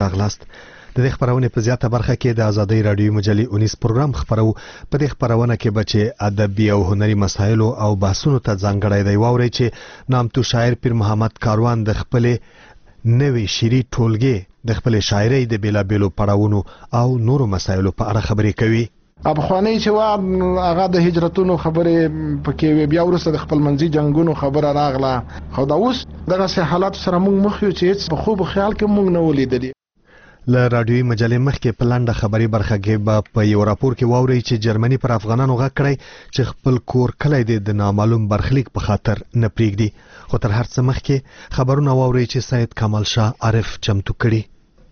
راغلاست. د دې خبرونه په زیاته برخه کې د آزادۍ رادیو مجلې 19 پروګرام خبرو. په دې خبرونه کې بچي ادبي او هنري مسایل او بحثونو ته ځانګړی دی واوري چې نامتو شاعر پیر محمد کاروان د خپل نوې شعري ټولګي د خپل شاعرۍ د بیلابیلو پړاوونو او نورو مسایلو په اړه خبرې کوي. افغاني چې هغه د هجرتونو خبرې پکې بیا ورسره د خپل منځي جنگونو خبره راغله، خو دا اوس دغه حالات سره موږ مخ یو چې په خوب خیال کې موږ نه ولیدلی. له رادیوي مجلې مخکې په لنډه خبري برخه کې په یو راپور کې واوري چې جرمني پر افغانانو غږ کړی چې خپل کور کلی د نامعلوم برخلیک په خاطر نه پریږدي. خو تر هر څه مخکې خبرونه واوري چې سید کمال شاه عارف چمتو کړي.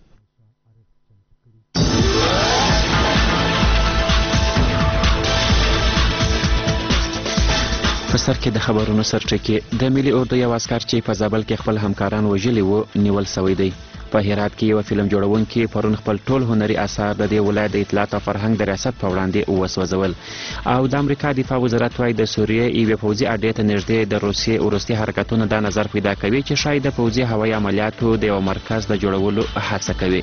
په سر کې د خبرونو سرټکی د ملي اردو یو عسکر چې په زابل کې خپل همکاران وژلي وو نیول شوی دی. په هرات کې یو فلم جوړونکي پرون خپل ټول هنري اثار د دې ولایت د اطلاعات او فرهنګ د ریاست په وړاندې وسوځول. او د امریکا دفاع وزارت وايي د سوریې یوې پوځي اډې ته نږدې د روسیې وروستي حرکتونه دا نظر پیدا کوي چې شاید د پوځي هوایي عملیاتو د یو مرکز د جوړولو هڅه کوي.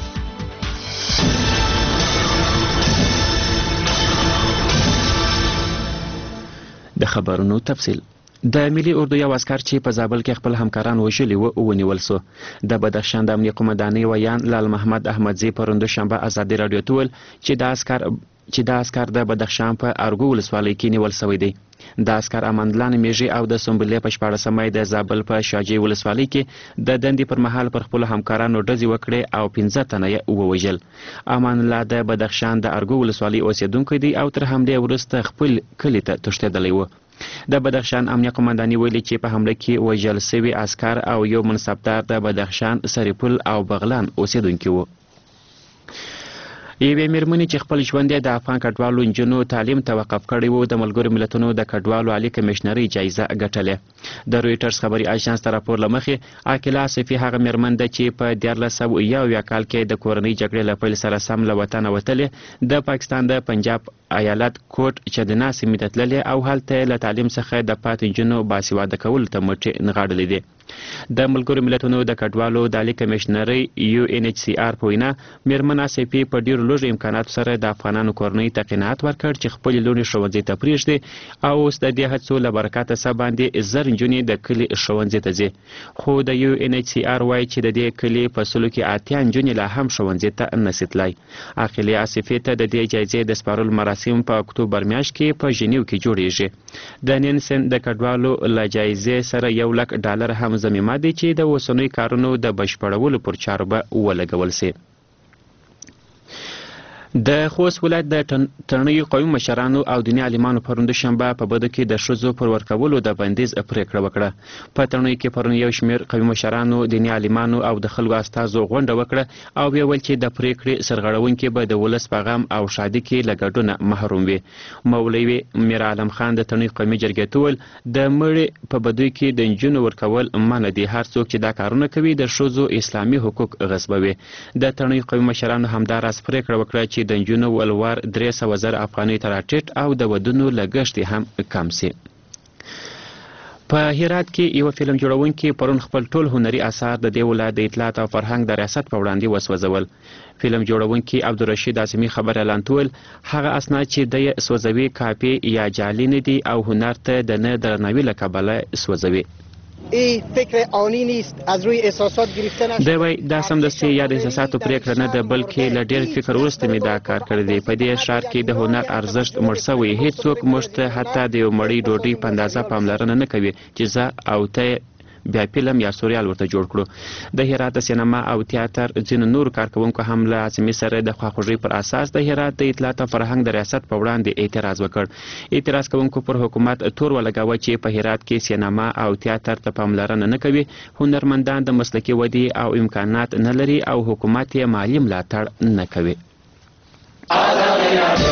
د خبرونو تفصیل. د ملي اردو یو عسکر چې په زابل کې خپل همکاران وژلي وو ونیول شو. د بدخشان د امنیه قومندانۍ ویان لال محمد احمدزي پرون دوشنبه آزادۍ راډیو ته ویل چې دا عسکر د بدخشان په ارګو ولسوالۍ کې نیول شوی دی. د عسکر امانالله نمیږي او د سنبلې په 14 مې د زابل په شاجوی ولسوالۍ کې د دندې پر مهال پر خپل همکارانو ډزې وکړې او 15 تنه یې ووژل. امانالله د بدخشان د ارګو ولسوالۍ اوسیدونکی دی او تر حملې وروسته خپل کلي ته تښتېدلی و. د بدخشان امنیه قومندانۍ ویلي چې په حمله کې وژل شوي عسکر او یو منصبدار د بدخشان سریپل او بغلان اوسیدونکي وو. یوې میرمنې چې خپل ژوند یې د افغان کډوالو نجونو تعلیم ته وقف کړی و د ملګرو ملتونو د کډوالو عالي کمیشنرۍ جایزه ګټلې. د رویټرز خبري اژانس ته راپور له مخې عاقله آصفي هغه میرمن ده چې په 1991 کال کې د کورنۍ جګړې له پیل سره سم له وطنه وتلې د پاکستان د پنجاب ایالت کوټ چدنا سیمې ته تللې او هلته له تعلیم څخه د پاتې نجونو باسواده کولو ته مټې نغاړلې دي. د ملګرو ملتونو د کډوالو د عالي کمیشنرۍ UNHCR په وینا میرمن آصفي په ډیرو لږ امکاناتو سره د افغانانو کورنۍ ته قناعت ورکړ چې خپل لونې ښوونځي ته پریږدي او اوس د دې هڅو له برکته څه باندې زر نجونې د کلي ښوونځي ته ځي. خو د UNHCR وایي چې د دې کلي په سلو کې 80 نجونې لا هم ښوونځي ته نشي تللی. عاقلې آصفي ته د دې جایزې د سپارلو مراسم په اکتوبر میاشت کې په ژنیو کې جوړیږي. د نینسن د کډوالو له جایزې سره $1,00,000 هم ضمیمه دي چې د اوسنیو کارونو د بشپړولو پر چارو به ولګول شي. د خوست ولایت د ترنیو قومي مشرانو او دیني عالمانو پرون دوشنبه په بدو کې د ښځو پر ورکولو د بندیز پریکړه وکړه. په ترنیو کې پرون یو شمېر قومي مشرانو، دیني عالمانو او د خلکو استازو غونډه وکړه او ویل چې د پریکړې سرغړونکي به د ولس په غم او شادي کې له ګډونه محروم وي. مولوي میر عالم خان د ترنیو قومي جرګې ته وویل د مړي په بدوی کې د نجونو ورکول منع دي. هر څوک چې دا کارونه کوي د ښځو اسلامي حقوق غصبوي. د ترنیو قومي مشرانو همداراز پریکړه وکړه چې د نجونو ولور 300,000 افغانۍ ته راټیټ او د ودونو لګښت هم کم سي. په هرات کې یو فلم جوړونکي پرون خپل ټول هنري اثار د دې ولایت د اطلاعات او فرهنګ د ریاست په وړاندې وسوځول. فلم جوړونکي عبدالرشید اعظمي خبر اعلان کول هغه اسناد چې د سوځوي کاپي یا جعلي نه دي او هنر ته د نه درناوي له کبله سوځوي. این فکر آنی نیست از روی احساسات گرفته نشد. دی وای دا سمدستي یا د احساساتو پریکړه نه ده بلکې له ډېر فکر وروسته مې دا کار کړی دی. په دې ښار کې د هنر ارزښت مړ شوی. هیڅوک موږ ته حتی د یو مړۍ ډوډۍ په اندازه پاملرنه نه کوي چې زه او ته بیا فلم یا سوریال ورته جوړ کړو. د هرات د سینما او تیاتر ځینو نور کارکوونکو هم له اعظمي سره د خواخوږۍ پر اساس د هرات د اطلاعات او فرهنګ د ریاست په وړاندې اعتراض وکړ. اعتراض کوونکو پر حکومت تور ولګاوه چې په هرات کې سینما او تیاتر ته پاملرنه نه کوي، هنرمندان د مسلکي ودې او امکانات نه لري او حکومت یې مالي ملاتړ نه کوي.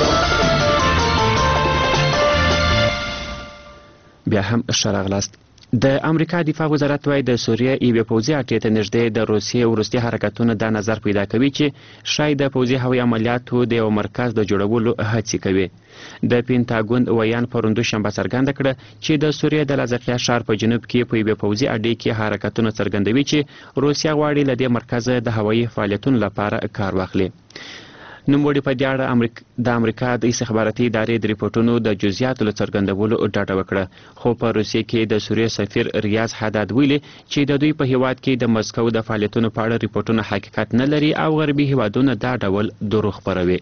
بیا هم ښه راغلاست. د امریکا دفاع وزارت وايي د سوریه یوې پوځي اډې ته نږدې د روسیې وروستي حرکتونه دا نظر پیدا کوي چې شاید د پوځي هوایي عملیاتو د یو مرکز د جوړولو هڅې کوي. د پینټاګون ویان پرون دوشنبه څرګنده کړه چې د سوریې د لاذقیه ښار په جنوب کې په یوې پوځي اډې کې حرکتونه څرګندوي چې روسیه غواړي له دې مرکزه د هوایي فعالیتونو لپاره کار واخلي. نوموړي په دې اړه د امریکا د استخباراتي ادارې د ریپورټونو د جزئیاتو له څرګندولو ډاډه وکړه، خو په روسیې کې د سوریې سفیر ریاض حداد ویلي چې د دوی په هیواد کې د مسکو د فعالیتونو په اړه ریپورټونه حقیقت نه لري او غربي هیوادونه دا ډول دروغ خپروي.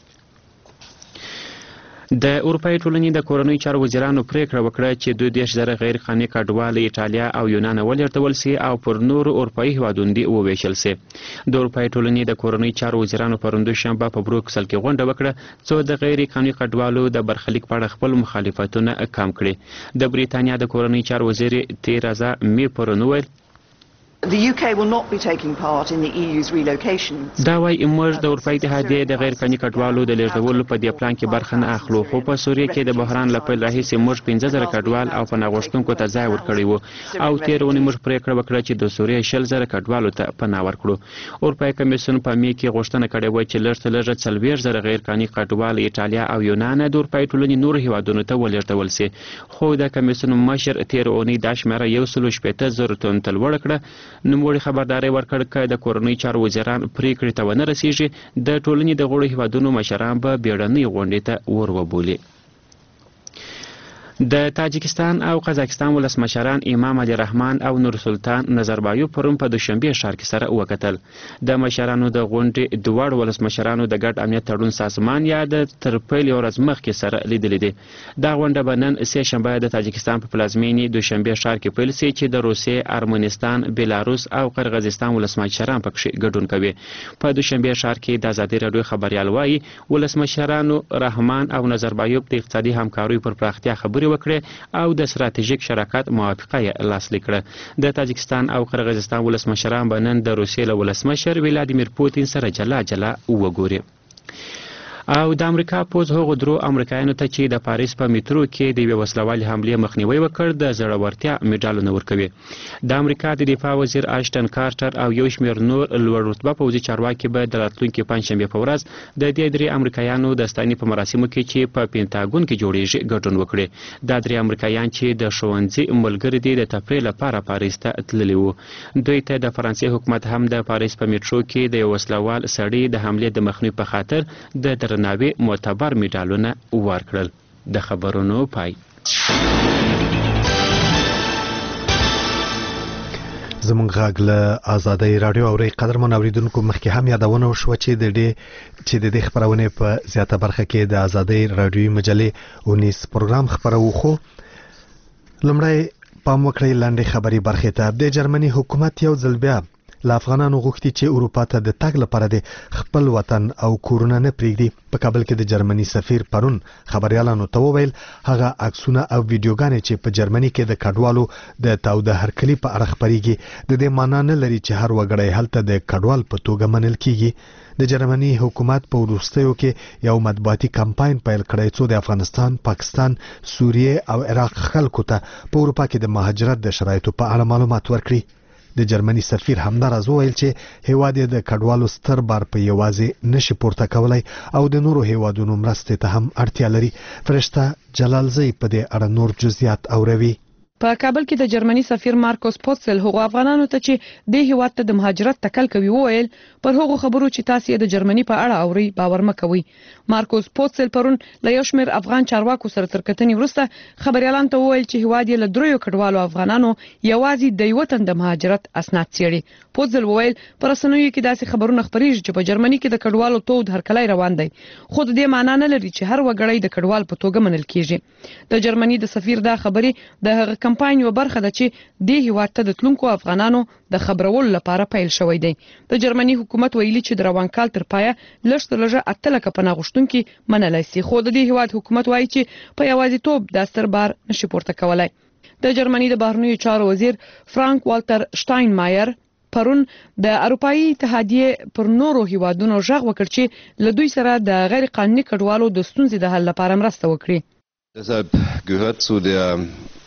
د اروپایي ټولنې د کورنیو چارو وزیرانو پریکړه وکړه چې 22,000 غیر قانوني کډوال ایټالیا او یونان ولېږدول سي او پر نورو اروپایي هیوادونو دې وویشل سي. د اروپایي ټولنې د کورنیو چارو وزیرانو پرون دوشنبه په بروکسل کې غونډه وکړه څو د غیر قانوني کډوالو د برخلیک په اړه خپل مخالفتونه کم کړي. د بریتانیا د کورنیو چارو وزیر تیرازا می پرون وویل The UK will not be taking part in the EU's relocation. دا وايي موږ د اروپایي اتحادیې د غیر قانوني کډوالو د لېږدولو په دې پلان کې برخه نه اخلو، خو په سوریه کې د بحران له پیل راهیسې موږ 15,000 کډوال او پناه غوښتونکو ته ځای ورکړی و او تېره اونۍ موږ پریکړه وکړه چې د سوریې 20,000 کډوالو ته پناه ورکړو. اروپایي کمیسیون په می کې غوښتنه کړې وه چې لږ تر لږه 40,000 غیر قانوني کډوال ایټالیا او یونان د اروپایي ټولنې نورو هیوادونو ته ولېږدول سي، خو د کمیسیون مشر تېره اونۍ دا شمیره 160,000 تنو ته لوړه کړه. نوموړي خبرداری ورکړ چې د کورنیو چارو وزیران پریکړې ته ونه رسیږي د ټولنې د غړو هیوادونو مشران به بیړنۍ غونډې ته ور وبولي. د تاجکستان او قزاقستان ولسمشران امام علي رحمان او نورسلطان نظربایو پرون په دوشنبه ښار کې سره وکتل. د مشرانو د غونډې دواړو ولسمشرانو د ګډ امنیت تړون سازمان یا د تر پیل یو ورځ مخکې سره لیدلې دي. دا غونډه به نن سه شنبه د تاجکستان په پلازمینې دوشنبه ښار کې پیل سي چې د روسیې، ارمنستان، بلاروس او قرغیزستان ولسمشران پکې ګډون کوي. په دوشنبه ښار کې د ازادي راډیو خبريال وایي ولسمشرانو رحمان او نظربایو د اقتصادي همکارۍ پر پراختیا خبرې وکړه او د ستراتیژیک شراکت موافقه یې لاسلیک کړه. د تاجکستان او قرغیزستان ولسمشران به نن د روسیې له ولسمشر ولادیمیر پوتین سره جلا جلا وګوري. او د امریکا پوځ هغو درو امریکایانو ته چې د پاریس په میټرو کې د یوې وسلوالې حملې مخنیوی وکړ د زړورتیا میډالونه ورکوي. د امریکا د دفاع وزیر آشټن کارټر او یو شمېر نور لوړ رتبه پوځي چارواکي به د راتلونکي پنجشنبې په ورځ د دې درې امریکایانو د ستاینې په مراسمو کې چې په پینټاګون کې جوړیږي ګډون وکړي. دا درې امریکایان چې د ښوونځي ملګري دي د تفریح لپاره پاریس ته تللي وو. دوی ته د فرانسې حکومت هم د پاریس په میټرو کې د یو وسلوال سړي د حملې د مخنیوي په خاطر د درناوي معتبر میډالونه ورکړل. د خبرونو پای. زمونږ غږ له ازادۍ راډیو اوري. قدرمن اوریدونکو مخکې هم یادونه وشوه چې د دې خبرونه په زیاته برخه کې د ازادۍ راډیو مجلې 19 پروګرام خبرو خو لمړی پام وکړئ لاندې خبري برخه ته. د جرمني حکومت یو ځل بیا له افغانانو غوښتي چې اروپا ته د تګ لپاره د خپل وطن او کورونه نه پریږدي. په کابل کې د جرمني سفیر پرون خبريالانو ته وویل هغه عکسونه او ویډیوګانې چې په جرمني کې د کډوالو د تاوده هرکلي په اړه خبريږي د دې معنی نه لري چې هر وګړی هلته د کډوال په توګه منل کیږي. د جرمني حکومت په وروستیو کې یو مطبوعاتي کمپاین پیل کړی څو د افغانستان، پاکستان، سوریه او عراق خلکو ته په اروپا کې د مهاجرت د شرایطو په اړه معلومات ورکړي. د جرمني سفیر همداراز وویل چې هیواد د کډوالو ستر بار په یوازې نشي پورته کولای او د نورو هیوادونو مرستې ته هم اړتیا لري. فرشته جلالزی په دې اړه نور جزئیات اوروي. په کابل کې د جرمني سفیر مارکوس پوتسل هغو افغانانو ته چې د هیواد ته د مهاجرت تکل کوي وویل پر هغو خبرو چې تاسو د جرمني په اړه اوري باور مکوئ. مارکوس پوتسل پرون له یو شمېر افغان چارواکو سره تر کتنې وروسته خبريالانو ته وویل چې هیواد یې له دریو کډوالو افغانانو یوازې د یو تن د مهاجرت اسناد څېړي. پوتسل وویل پر رسنیو کې داسې خبرونه خپرېږي چې په جرمني کې د کډوالو تود هرکلی روان دی، خو د دې معنی نه لري چې هر وګړی د کډوال په توګه منل کیږي. د جرمني د سفیر دا خبرې د هغه کمپاین یو برخه ده چې د هیواد ته د تلونکو افغانانو د خبرولو لپاره پیل شوی دی. د جرمني حکومت ویلي چې د روان کال تر پایه لږ تر لږه 8 لکه پناه غوښتونکي منلای شي، خو د دې هیواد حکومت وایي چې په یوازیتوب دا ستر بار نشي پورته کولای. د جرمني د بهرنیو چارو وزیر فرانک والټر شټاینمایر پرون د اروپאי اتحادیې پر نورو هیوادونو ژغ وکړ چې له دوی سره د غیر قانوني کډوالو د ستونزې د حل لپاره مرسته وکړي. Deshalb gehört zu der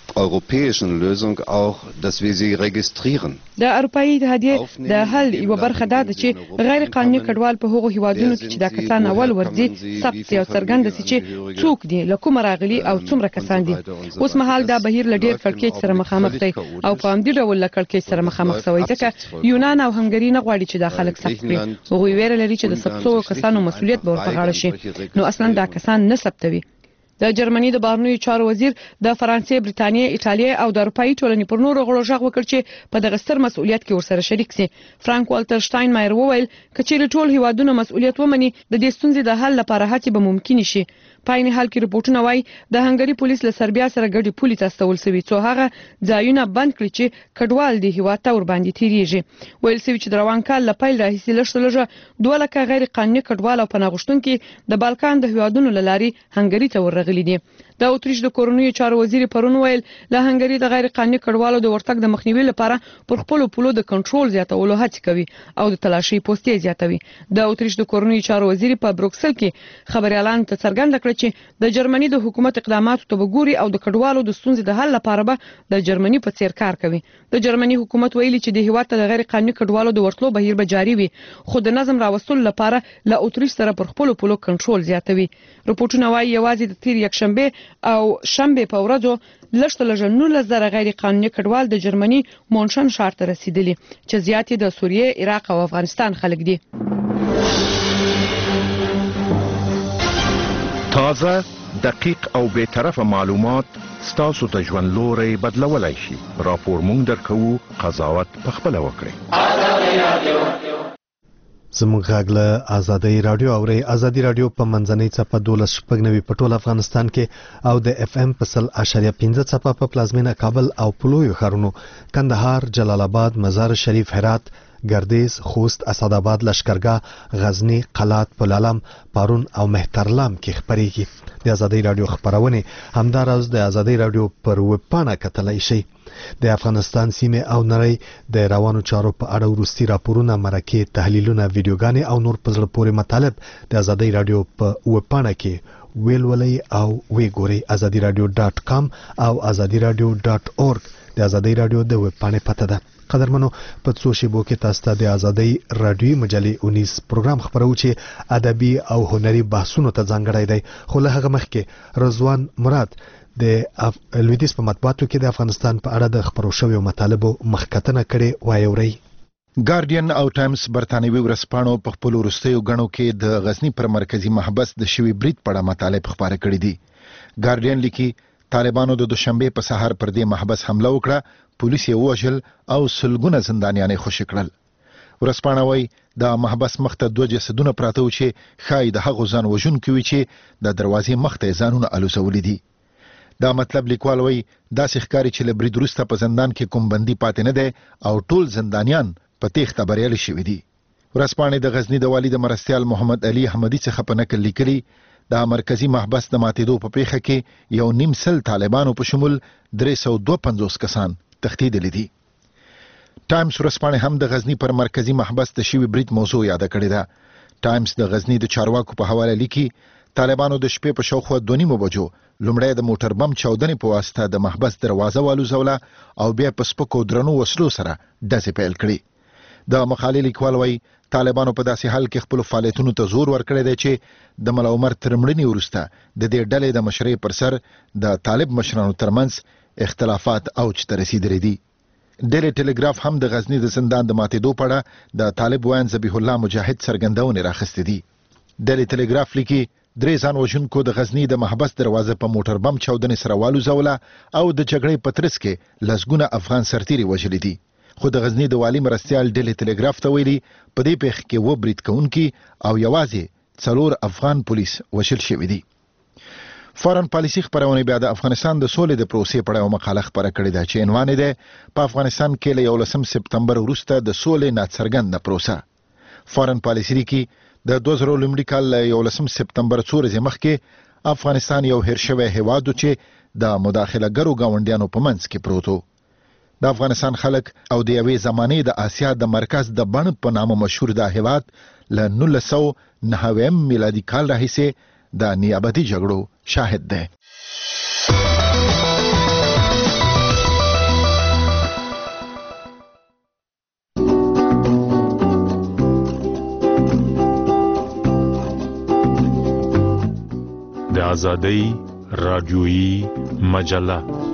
europäischen Lösung auch, dass wir sie registrieren. د اروپאي اتحادیې د حل یو برخه دا ده چې غیر قانوني کډوال په هغو هیوادونو کې چې دا کسان اول ورځي ثبت سي او څرګند سي چې څوک دي له کومه راغلي او څومره کسان دي. اوس مهال دا بهیر له ډېر کړکېچ سره مخامخ دی او په همدې ډول له کړکېچ سره مخامخ شوی ځکه یونان او هنګري نه غواړي چې دا خلک ثبت کړي. هغوی ویره لري چې د ثبت شویو کسانو مسؤلیت به ورپه غاړه شي، نو اصلا دا کسان نه ثبتوي. د جرمني د بهرنیو چارو وزیر د فرانسې، بریتانیې، ایټالیا او د اروپאי ټولنې پر نورو غړو غږ وکړ چې په دغه ستر مسؤلیت کې ورسره شریک سي. فرانک والټر شټاینمایر وویل کچېرې ټول هیوادونه مسؤلیت ومني د دې ستونزې د حل لپاره هڅې به ممکن شي. په عین حال کې رپورټونه وایي د هنګري پولیس له سربیا سره ګډي پولي ته استول شوی څو هغه ځایونه بند کړي چې کډوال دی هیواد ته ور باندې تیریږي. ویل شوی چې د روان کال له پیل راهیسې لږه 2 لکه غیر قانوني کډوال او پناه غوښتونکي د بالکان د هیوادونو له لارې هنګري ته ورغلي دي. د اتریش د کورنیو چارو وزیر پرون ویل له هنګري د غیر قانوني کډوالو د ورتګ د مخنیوي لپاره پر خپل پولو د کنټرول زیاتولو هڅه کوي او د تلاشي پوسټي زیاتوي. د اتریش د کورنیو چارو وزیر په بروکسل کې خبري اعلان ته څرګنده کړ چې د جرمني د حکومت اقداماتو ته وګوري او د کډوالو د ستونزې د حل لپاره به د جرمني په څیر کار کوي. د جرمني حکومت ویلي چې د هیواد ته د غیر قانوني کډوالو د ورتلو بهیر به جاری وي، خو د نظم راوستلو لپاره له اتریش سره پر خپل پولو کنټرول زیاتوي. رپورټونه وايي یوازې د تیر یکشنبه او شنبه په ورځو لږ 19,000 غیر قانوني کډوال د جرمني مونشن ښار ته رسیدلي چې زیات د سوریه، عراق او افغانستان خلک دي. تازه، دقیق او بی‌طرفه معلومات ستاسو ته ژوند لوري بدلولای شي. راپور مونږ درکوو، قضاوت پخپله وکړئ. زموږ غږ له ازادي رادیو اوري. ازادي رادیو په منځنۍ څپه 12.9 په ټول افغانستان کې او د اف ام په 0.5 څپه په پلازمینه کابل او پلویو ښارونو کندهار، جلال آباد، مزار شریف، هرات، گردیز، خوست، اسداباد، لشکرګاه، غزنی، قلات، پلالم، پارون او مهترلام کې خبريږي. د ازادي رادیو خبرونه همداراز د ازادي رادیو پر ویب پاڼه کتلای شي. د افغانستان سیمه او نړۍ د روانو چارو په اړه ورستي راپورونه، مرکه، تحلیلونه، ویډیوګانې او نور په زړه پورې مطالب د ازادي رادیو په ویب پاڼه کې ویلولای او ویګوري. azadiradio.com او azadiradio.org د ازادي رادیو د ویب پاڼې پته ده. قدرمنو، په څو شیبو کې تاسو ته د ازادي رادیو مجلې 19 پروګرام خبرو چې ادبي او هنري بحثونو ته ځانګړی دی. خو له هغه مخکې رضوان مراد د لویدیس په مطبوعاتو کې د افغانستان په اړه د خبرو شویو مطالبو مخکتنه کړي وایوري. ګارډین او ټایمز برتانوي ورځپاڼو په خپل وروستیو غنو کې د غزنی پر مرکزی محبس د شوی برید په اړه مطالب خبره کړې دي. ګارډین لیکي طالبانو د دوشنبه په سهار پر دې محبس حمله وکړه، پولیس یې وژل او سلګونه زندانیان خوشي کړل. ورځپاڼه وايي د محبس مخ ته 2 جسدونه پراته و چې ښایي د هغو ځان وژونکو وي چې د دروازې مخ ته ځانونه الوزولي دي. دا مطلب لیکوال وايي داسې ښکاري چې له برید وروسته په زندان کې کوم بندي پاتې نه دی او ټول زندانیان په تېښته بریالي شوي دي. ورځپاڼې د غزنی د والي د مرستیال محمد علي احمدي څخه په نقل لیکلي د مرکزی محبس د ماتېدو په پیښه کې 1.5 طالبانو په شمول 352 کسان تښتېدلي دي. ټایمز ورځپاڼې هم د غزنی پر مرکزی محبس د شوی برید موضوع یاد کړې ده. ټایمز د غزنی د چارواکو په حواله لیکي طالبانو د شپې په شاوخوا 2:30 بجو لومړی د موټر بم چاودنې په واسطه د محبس دروازه والوزوله او بیا په سپکو درنو وسلو سره ډزې پیل کړې. د مقالې لیکوال وايي طالبانو په داسې حال کې خپل فعالیتونو ته زور ورکړی دی چې د ملا عمر تر مړینې وروسته د دې ډلې د مشرۍ پر سر د طالب مشرانو ترمنځ اختلافات اوج ته رسیدلي دي. ډیلی ټلګراف هم د غزنی د زندان د ماتېدو په اړه د طالب ویاند ذبیح الله مجاهد څرګندونې راخستې دي. ډیلی ټلګراف لیکي 3 ځان وژونکو د غزنی د محبس دروازه په موټر بم چاودنې سره والوزوله او د جګړې په ترڅ کې لسګونه افغان سرتیري وژلي دي. خو د غزنی د والي مرستیال ډیلی ټلګراف ته ویلي په دې پیښه کې و برید کوونکي او یوازې 4 افغان پولیس وژل شوي دي. فارن پالیسي خبرونه بیا د افغانستان د سولې د پروسې په اړه مقاله خبره کړې ده چې عنوان یې ده په افغانستان کې له 11 سپتمبر وروسته د سولې ناڅرګنده پروسه. فارن پالیسي لیکي د 2000 لومړي کال له 11 سپتمبر څو ورځې مخکې افغانستان یو هیر شوی هیواد و چې د مداخلهګرو ګاونډیانو په منځ کې پروت و. د افغانستان خلک او د یوې زمانې د آسیا د مرکز د بڼ په نامه مشهور دا هیواد له 1909 میلادي کال راهیسې د نیابتي جګړو شاهد دی. آزادۍ رادیویی مجله.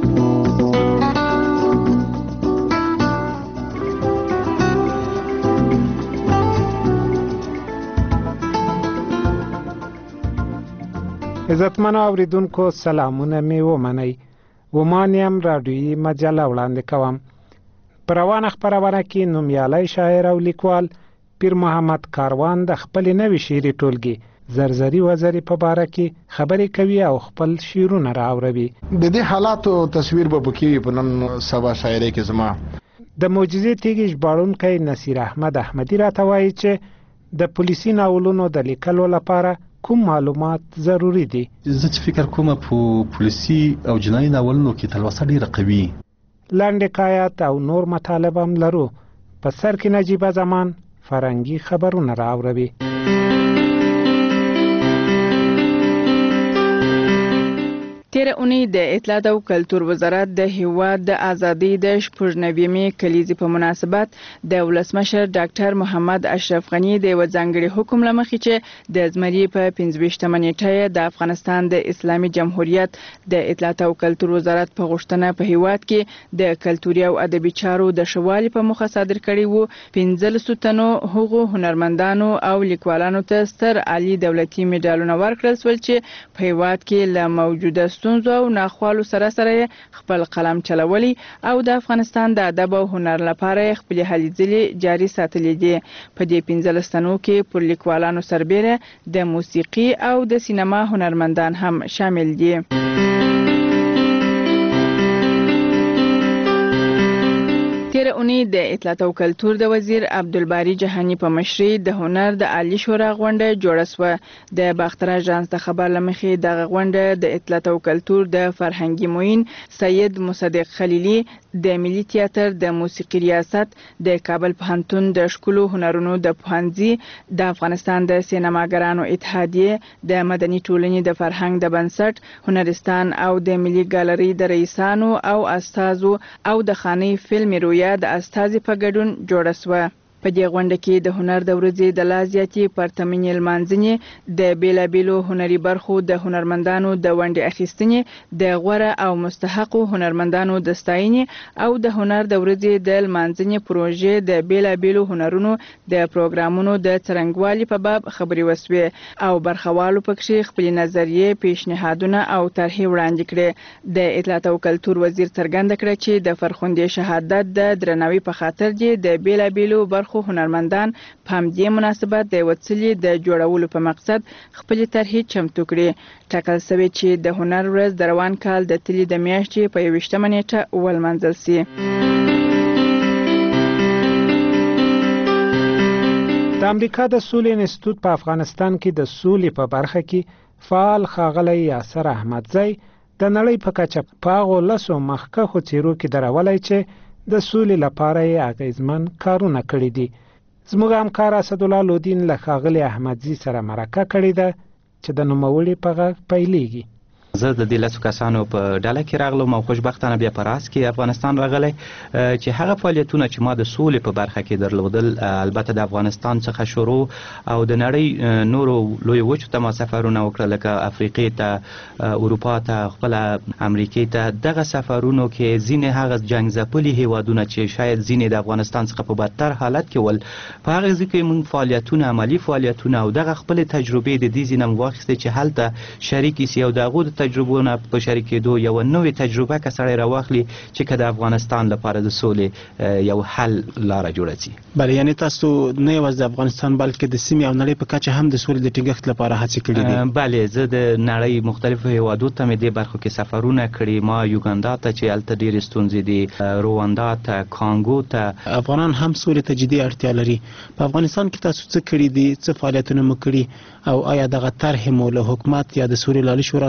عزتمنو اوریدونکو سلامونه می ومنئ. ومانیم رادیویی مجله وړاندې کوم. په روانه خپرونه کې نومیالی شاعر او لیکوال پیر محمد کاروان د خپل نوې شعري ټولګي زرزری وزری په باره کې خبرې کوي او خپل شعرونه راوړي. د دې حالاتو تصویر به پکې په نن سبا شاعرۍ کې زما د معجزې تیږې ژباړونکی نصیر احمد احمدي راته وایي چې د پولیسي ناولونو د لیکلو لپاره کوم معلومات ضروری دي. زه چې فکر کوم په پولیسي او جنایي ناولونو کې تلوسه ډیره قوي. لاندې حکایات او نور مطالب هم لرو. په سر کې نجیبه زمان فرنګي خبرونه راوړي. تیر اونۍ د اطلاعات او کلتور وزارت د هیواد د ازادۍ د شپږنوېمې کلیزې په مناسبت د ولسمشر ډاکټر محمد اشرف غني د یو ځانګړي حکم لمخې چې د زمري په 25مه نیټه د افغانستان د اسلامي جمهوریت د اطلاعات او کلتور وزارت په غوښتنه په هیواد کې د کلتوري او ادبي چارو د شوالي په مخه صادر کړي وو. 15 تنو هغو هنرمندانو او لیکوالانو ته ستر عالی دولتي میډالونه ورکړل شول چې په هیواد کې له موجوده ستونزو او ناخوالو سره سره خپل قلم چلولي او د افغانستان د ادب او هنر لپاره خپل هلې ځلې جاري ساتلې دي. په دې 15 تنو کې پر لیکوالانو سربېره د موسیقي او د سینما هنرمندان هم شامل دي. تیر اونۍ د اطلاعات او کلتور د وزیر عبدالباری جهانی په مشرۍ د هنر د عالی شورا غونډه جوړه شوه. د باختر اژانس د خبر لمخې دغه غونډه د اطلاعات او کلتور د فرهنګي معین سید مصدق خلیلی د ملي تیاتر د موسیقي ریاست د کابل پوهنتون د ښکلو هنرونو د پوهنځي د افغانستان د سینماګرانو اتحادیې د مدني ټولنې د فرهنګ د بنسټ هنرستان او د ملي ګالري د رئیسانو او استازو او د خاني فلم رویا د استازي په ګډون جوړه شوه. په دې غونډه کې د هنر د ورځې د لا زیاتې پرتمنې لمانځنې د بیلابیلو هنري برخو د هنرمندانو د ونډې اخیستنې د غوره او مستحقو هنرمندانو د ستاینې او د هنر د ورځې د لمانځنې پروژې د بیلابیلو هنرونو د پروګرامونو د څرنګوالي په باب خبرې وسوې او برخوالو پکې خپل نظریې پیشنهادونه او طرحې وړاندې کړې. د اطلاعات او کلتور وزیر څرګنده کړه چې د فرخندې شهادت د درناوي په خاطر د بیلابیلو برخو هنرمندان په همدې مناسبت د وڅلې د جوړولو په مقصد خپل طرحې چمتو کړي. ټاکل شوی چې د هنر ورځ د روان کال د تلې د میاشتې په 21مه نیټه ولمانځل شي. د امریکا د سولې انسټیټیوټ په افغانستان کې د سولې په برخه کې فعال ښاغلی یاسر احمدزی د نړۍ په کچه په هغو لسو مخکښو څیرو کې درولای چې د سولې لپاره یې اغیزمن کارونه کړي دي. زموږ همکار اسدالله لودین له ښاغلي احمدزي سره مرکه کړې ده چې د نوموړي په غږ پیلېږي. زه د دې لسو کسانو په ډله کې راغلم او خوشبختانه بیا په راس کې افغانستان راغلی چې هغه فعالیتونه چې ما د سولې په برخه کې درلودل البته د افغانستان څخه شروع او د نړۍ نورو لوی وچو ته ما سفرونه وکړل لکه افریقې ته اروپا ته خپل امریکې ته. دغه سفرونو کې ځینې هغه جنګ ځپلي هیوادونه چې شاید ځینې د افغانستان څخه په بدتر حالت کې ول په هغه ځای کې موږ فعالیتونه عملي فعالیتونه او دغه خپل تجربې د دې ځای نه واخیستې چې هلته شریکې سي او د هغو د تجربونه په شریکېدو یو نوې تجربه که سړی راواخلي چې که د افغانستان لپاره د سولې یو حل لاره جوړه شي. بله یعنې تاسو نه یوازې د افغانستان بلکې د سیمې او نړۍ په کچه هم د سولې د ټینګښت لپاره هڅې کړي دي. بله زه د نړۍ مختلفو هیوادو ته مې دې برخو کې سفرونه کړي. ما یوګاندا ته چې هلته ډېرې ستونزې دي، رواندا ته، کانګو ته. افغانان هم سولې ته جدي اړتیا لري. په افغانستان کې تاسو څه کړي دي، څه فعالیتونه مو کړي او آیا دغه طرحې مو له حکومت یا د سولې لالي شورا سره هم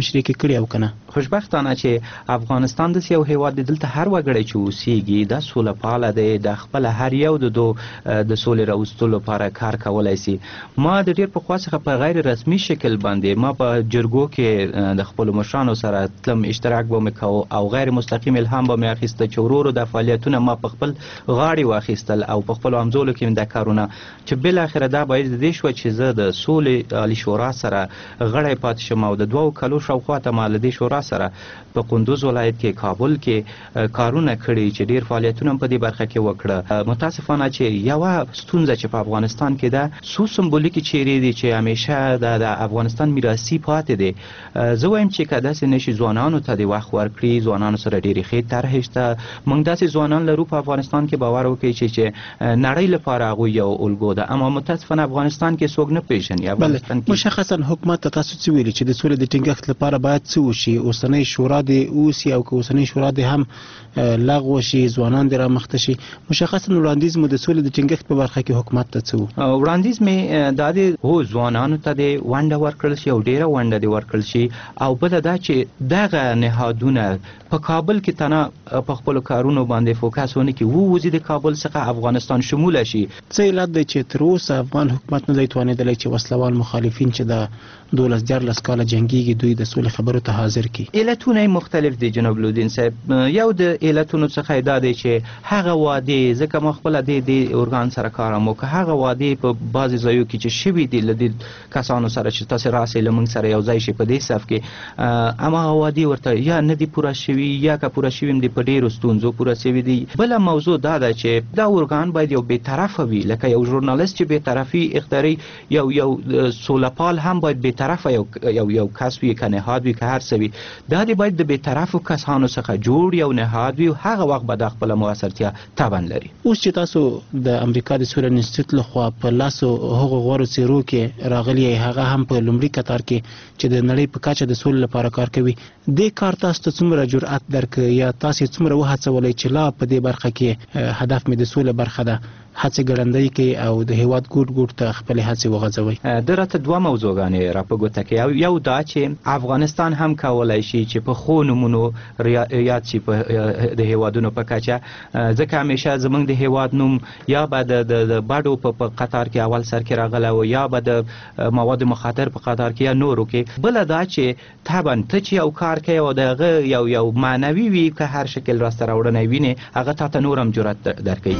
مشري کې کړی او کنه. خوشبختانه چې افغانستان د یو هیواد دلته هر وګړی چې اوسېږي د سوله پاله دی، د خپل هر یو د سولې راوستلو لپاره کار کولی شي. ما د ډېر پخوا څخه په غیر رسمي شکل باندې ما په جرګو کې د خپلو مشرانو سره تلم، اشتراک به مې کوو او غیر مستقیم الهام به مې اخیسته چې ورو ورو د فعالیتونه ما په خپل غاړې واخیستل او په خپلو همزولو کې مې دا کارونه چې بالاخره دا باید د دې شوه چې زه د سولې عالي شورا سره غړی پاتې شم او د 2 کالو شاوخوا ته ما له دې شورا سره په قندوز ولایت کې کابل کې کارونه کړي چې ډیر فعالیتونه په دې برخه کې وکړه. متاسفانه چې یوه ستونزه چې په افغانستان کې ده څو سمبولیکي چیرې دي چې همیشه د افغانستان میراثي پاتې دي. زه وایم چې که داسې نشي ځوانانو ته د وخت ورکړي، ځوانانو سره ډېرې ښې طرحې شته. موږ داسې ځوانان لرو په افغانستان کې باور وکړئ چې نړۍ لپاره هغوی یو الګو ده، اما متاسفانه افغانستان کې څوک نه پیژني. افغانستان کې مشخصا حکومت ته تاسو څه ویلي چې د سولې د ټینګښت لپاره باید څه وشي؟ اوسنۍ شورا د اوسي او که اوسنۍ شورا د هم لغوه شي، ځوانان د رامخته شي. مشخصا وړاندیز مو د سولې د ټینګښت په برخه کې حکومت ته څه و؟ وړاندیز مې دا دی ځوانانو ته د ونډه ورکړل شي او ډیره ونډه دې ورکړل شي، او بله دا چې دغه نهادونه په کابل کې تنه په خپلو کارونو باندې فوکس ونه کړي، ووځي د کابل څخه افغانستان شموله شي. څه علت دی چې تر اوسه افغان حکومت نه دی توانېدلی چې وسلوال مخالفین چې د 12-14 کاله جنګیږي دوی د سولې خبرو ته حاضر کړي؟ علتونه مختلف دي جناب لودین صاحب. یو د علتونو څخه دا دی چې هغه وعدې، ځکه ما خپله د ارګان سره کار هم وکړ، هغه وعدې په بعضې ځایو کې چې شوي دي له دې کسانو سره چې تاسې راسئ له موږ سره یو ځای شي په دې صف کې، هماغه وعدې ورته یا نه دي پوره شوي یا که پوره شوي هم دي په ډېرو ستونزو پوره شوي دي. بله موضوع دا ده چې دا ارګان باید یو بېطرفه وي، لکه یو ژورنالست چې بېطرفي اختیاري، یو سولهپال هم باید بېطرفه یو کس وي، که نهاد وي، که هر څه وي. دا دې باید د بېطرفو کسانو څخه جوړ یو نهاد وي، هغه وخت به دا خپله مؤثرتیا طبعا لري. اوس چې تاسو د امریکا د سولې انسټیټیوټ لخوا په لاسو هغو غوره څیرو کې راغلي، هغه هم په لومړي کتار کې چې د نړۍ په کچه د سولې لپاره کار کوي، دې کار تاسو ته څومره جرأت درکړ یا تاسې څومره وهڅولی چې لا په دې برخه کې هدف مې د سولې برخه ده، هڅې ګړندۍ کوي او د هیواد ګوټ ګوټ ته خپلې هڅې وغځوي؟ ده راته 2 موضوعګانې را په ګوته کوي. یو دا چې افغانستان هم کولی شي چې په ښو نومونو یاد شي د هیوادونو په کچه، ځکه همیشه زموږ د هیواد نوم یا به د بډو په قطار کې اول سر کې راغلی و، یا به د مواد مخاطر په قطار کې یا نورو کې. بله دا چې طبعا ته چې یو کار کوي او د هغه یو معنوي وي، که هر شکل راسته راوړنی وینې، هغه تا ته نور هم جرأت درکوي.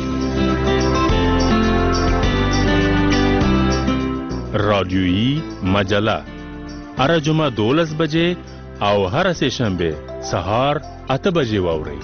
رادیویی مجله هر جمعه 12 بجې او هر سه شنبه سهار 8 بجې واورئ.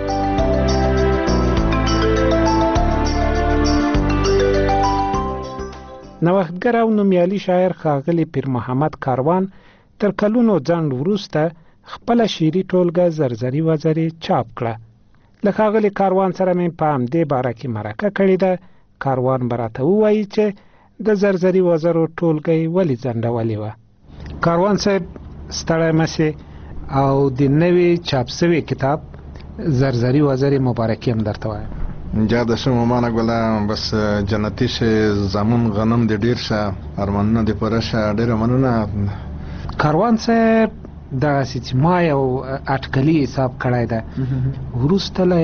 نوښتګر او نومیالي شاعر ښاغلی پیر محمد کاروان تر کلونو ځنډ وروسته خپله شعري ټولګه زرزري وزري چاپ کړه. له ښاغلي کاروان سره مې په همدې باره کې مرکه کړې ده. کاروان به راته ووایي چې د زرزري وزرو ټولګه یې ولې ځنډولې وه. کاروان صاحب ستړی مسې او د نوې چاپ سوي کتاب زرزري وزري مبارکي هم درته وایم. جا د شمو مانا ګوله بس جنتي شه زمون غنم د ډیر شه ارمانونه د پوره شه ډیره مننه. کاروان صاحب دغسې چې ما یو اټکلي حساب کړی ده، وروسته له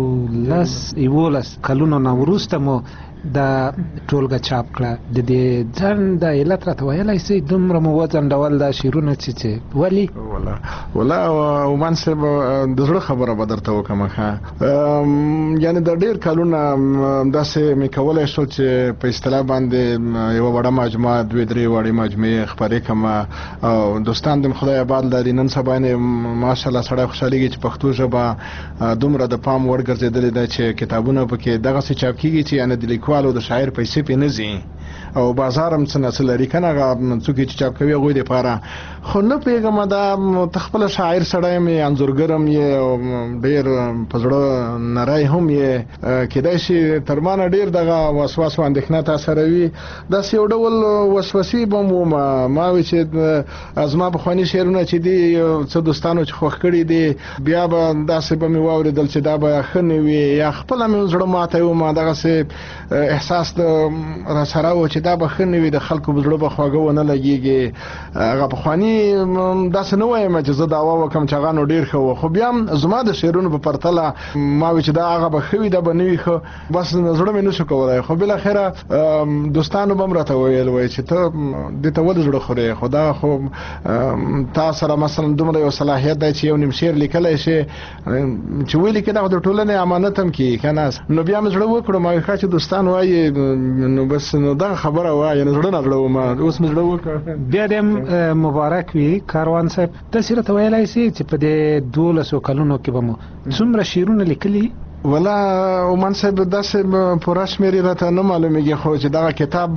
11 کلونو نه وروسته مو دا ټولګه چاپ کړه. د دې ځنډ علت راته ویلی سئ؟ دومره مو وځنډول دا شعرونه چې ولې؟ ولا عمان صاحب د زړه خبره به درته وکړم ښه، یعنې د ډېر کلونه داسې مې کولی شول چې په اصطلاح باندې یوه وړه مجموعه 2-3 وړې مجموعې خپرې کړم او دوستان دې خدای آباد لري. نن سبا یې ماشاءالله سړی خوشحالېږي چې پښتو ژبه دومره د پام وړ ګرځېدلې ده چې کتابونه پکې دغسې چاپ کېږي چې یعنې د لیکوال او د شاعر پیسې پې نه ځي او بازار هم څه لري که نه، هغه څوک چې چاپ کوي هغوی دپاره. خو نه پوهېږم دا ته خپله شاعر سړی یم، انځورګر هم یې او ډېر په زړه نری هم یې، کیدای شي تر ما نه ډېر دغه وسواس او اندېښنه تا سره وي. داسې یو ډول وسوسې به ما وي چې زما پخواني شعرونه چې دي څه دوستانو چې خوښ کړي دي، بیا به داسې به مې واورېدل چې دا به ښه نه وي، یا خپله مې زړه ماتی وم دغسې احساس د راسره و چې دا به ښه نه وي د خلکو په زړه به خواږه ونه لګېږي. هغه پخواني داسې نه وایم چې زه دعوا وکړم چې هغه نو ډېر ښه و، خو بیا هم زما د شعرونو په پرتله ما وی چې دا هغه به ښه وي دا به نه وي ښه، بس زړه مې نشو کولی. خو بالاخره دوستانو به هم راته ویل وایي چې ته دې ته ولې زړه خورې، خو دا خو تا سره مثلا دومره یو صلاحیت دی چې یو نیم شعر لیکلی شي چې ولیکې دا د ټولنې امانت هم کېږي که نه. نو بیا مې زړه وکړو، ما ښه چې دوستان وایي نو بس نو دغه خبره وایي، نو زړه نه زړه وم، اوس مې زړه وکړ. بیا دې مبارک وي کاروان صاحب. تاسې راته ویلی سئ چې په دې 12 کلونو کې به مو څومره شعرونه لیکلي؟ ولا عمان صاحب داسې پوره شمېر یې راته نه معلومېږي، خو چې دغه کتاب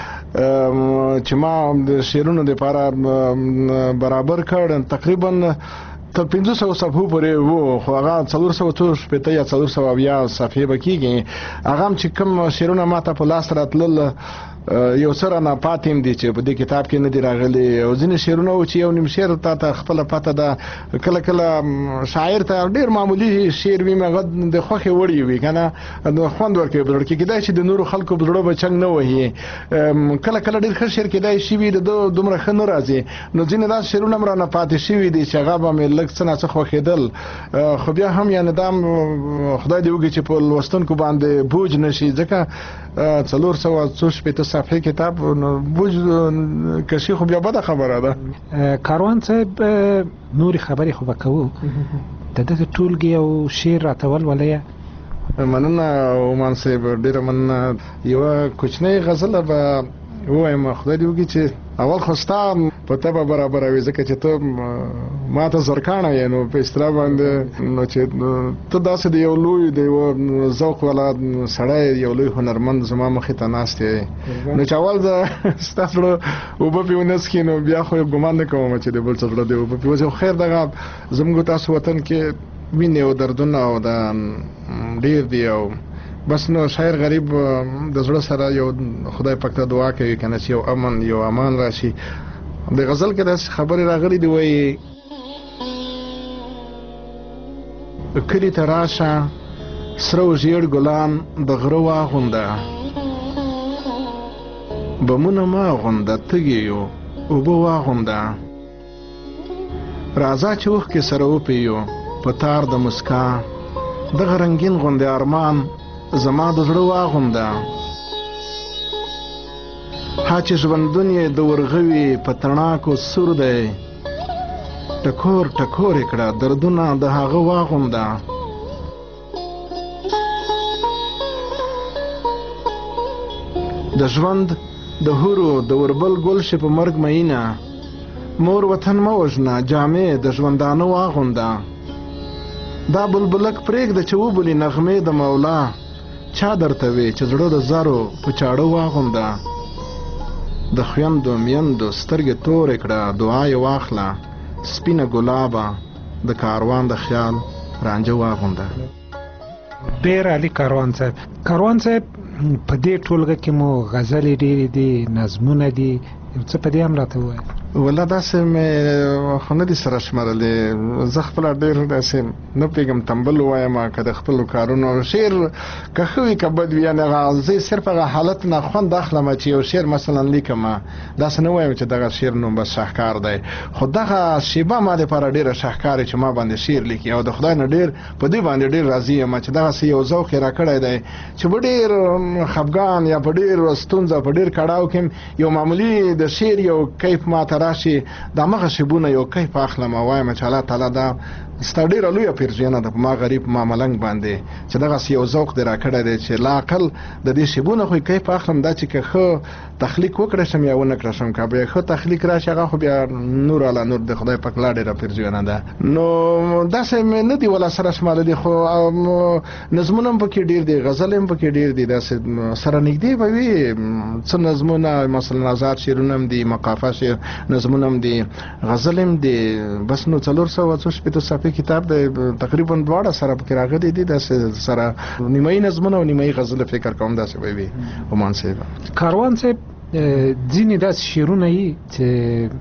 چې ما د شعرونو دپاره برابر کړ تقریبا تر 500 صفحو پورې وو، خو هغه 460 یا 470 صفحې به کېږي. هغه هم چې کوم شعرونه ما ته په لاس راتلل یو سره نه پاتې دي چې په دې کتاب کې نه دي راغلي، او ځینې شعرونه و چې یو نیم شعر ته خپله پته ده. کله کله شاعر ته ډېر معمولي شعر وي هغه د خوښې وړ وي که نه، خوند ورکوي په زړه کې، کېدای شي د نورو خلکو په زړه به چنګ نه وهي. کله کله ډېر ښه شعر کېدای شي وي د ده دومره ښه نه راځي، نو ځینې داسې شعرونه هم رانه پاتې شوي دي چې هغه به مې لږ څه نه څه خوښېدل. خو بیا هم یعنې دا خدای دې وکړي چې په لوستونکو باندې بوج نه شي، ځکه 460 صفحې کتاب نو بوج کشي خو بیا بده خبره ده. کاروان صاحب نورې خبرې خو به کوو، د دغه ټولګې یو شعر راته ولولئ. مننه عمان صاحب، ډېره مننه. یوه کوچنۍ غزله به ووایم، خدای دې وکړي چې اول خو ستا په طبع برابروي، ځکه چې ته ما ته زرکاڼه یې، نو په اصطلاح باندې نو چې ته داسې د یو لوی د یو ذوق والا سړی، یو لوی هنرمند زما مخې ته ناست یې، نو چې اول زه ستا زړه اوبه پې ونه څښي نو بیا خو ګمان نه کوم چې د بل څه زړه دې اوبه پې وڅښي. خو خیر دغه زموږ تاسو وطن کې مینې او دردونه او د ډېر دي، او بس نو شاعر غریب د زړه سره یو خدای پاک ته دعا کوي که نه چې یو امن یو امان راشي. د غزل کې داسې خبرې راغلي دي، وایي کلي ته راشه سره و ژیړ ګلان د غره واغونده، بمونه مه اغونده تږي یو اوبه واغونده، راځه چې اوښکې سره وپیو په تار د مسکا، دغه رنګین غوندې ارمان زما د زړه واغونده، ها چې ژوندون یې د ورغوي په تڼاکو سور دی، ټکور ټکور یې کړه دردونه د هغه واغونده، د ژوند د هورو د وربل ګل شي په مرګ مینه، مور وطن مه وژنه جامې د ژوندانه واغونده، دا بلبلک پرېږده چې وبولي نغمې د مولا، چا درته وی چې زړه د زرو په چاړه واغونده، د خویندو میندو سترګې تورې کړه دعا یې واخله، سپینه ګلابه د کاروان د خیال رانجه واغونده. ډېر عالي کاروان صاحب. کاروان صاحب په دې ټولګه کې مو غزلې ډېرې دي، نظمونه دي، یو څه په دې هم راته ووایه. ولا داسې مې خو نه دي سره شمارلې، زه خپله ډېر داسې نه پوهېږم تنبل ووایم که د خپلو کارونو. شعر که ښه وي که بد وي، یعنې هغه زه صرف هغه حالت نه خوند اخلم چې یو شعر مثلا لیکم، داسې نه وایم چې دغه شعر نو بس شاهکار دی، خو دغه شیبه ما دپاره ډېره شاهکار چې ما باندې شعر لیکي، او د خدای نه ډېر په دې باندې ډېر راضي یم چې دغسې یو ذوق یې راکړی دی چې په ډېر خفګان یا په ډېر ستونزه په ډېر کړاو کې یو معمولي د شعر یو کیف ما ته راشي، دا مغه شیبونه یو کیف اخلم او وایم چې الله تعالی دا ستا ډېره لویه پیرزوینه ده په ما غریب ما ملنګ باندې چې دغسې یو ذوق دې راکړی دی چې لا عقل د دې شیبونه خو کیف اخلم، دا چې که ښه تخلیق وکړی شم یا ونه کړی شم، که بیا ښه تخلیق راشي هغه خو بیا نور علی نور د خدای پاک لا ډېره پیرزوینه ده. نو داسې مې نه دي ولا سره شمارلي، خو نظمونه هم پکې ډېر دي، غزل هم پکې ډېر دي، داسې سره نږدې به وي څه نظمونه، مثلا آزاد شعرونه هم دي، مقافه شعر نظمونه هم دي، غزل هم دي، بس نو 460 صفحې کتاب دی، تقریبا دواړه سره پکې راغلي دي، داسې سره نیمایي نظمونه او نیمایي غزل فکر کوم داسې به وي. عمان صاحب. کاروان صاحب ځینې داسې شعرونه یي چې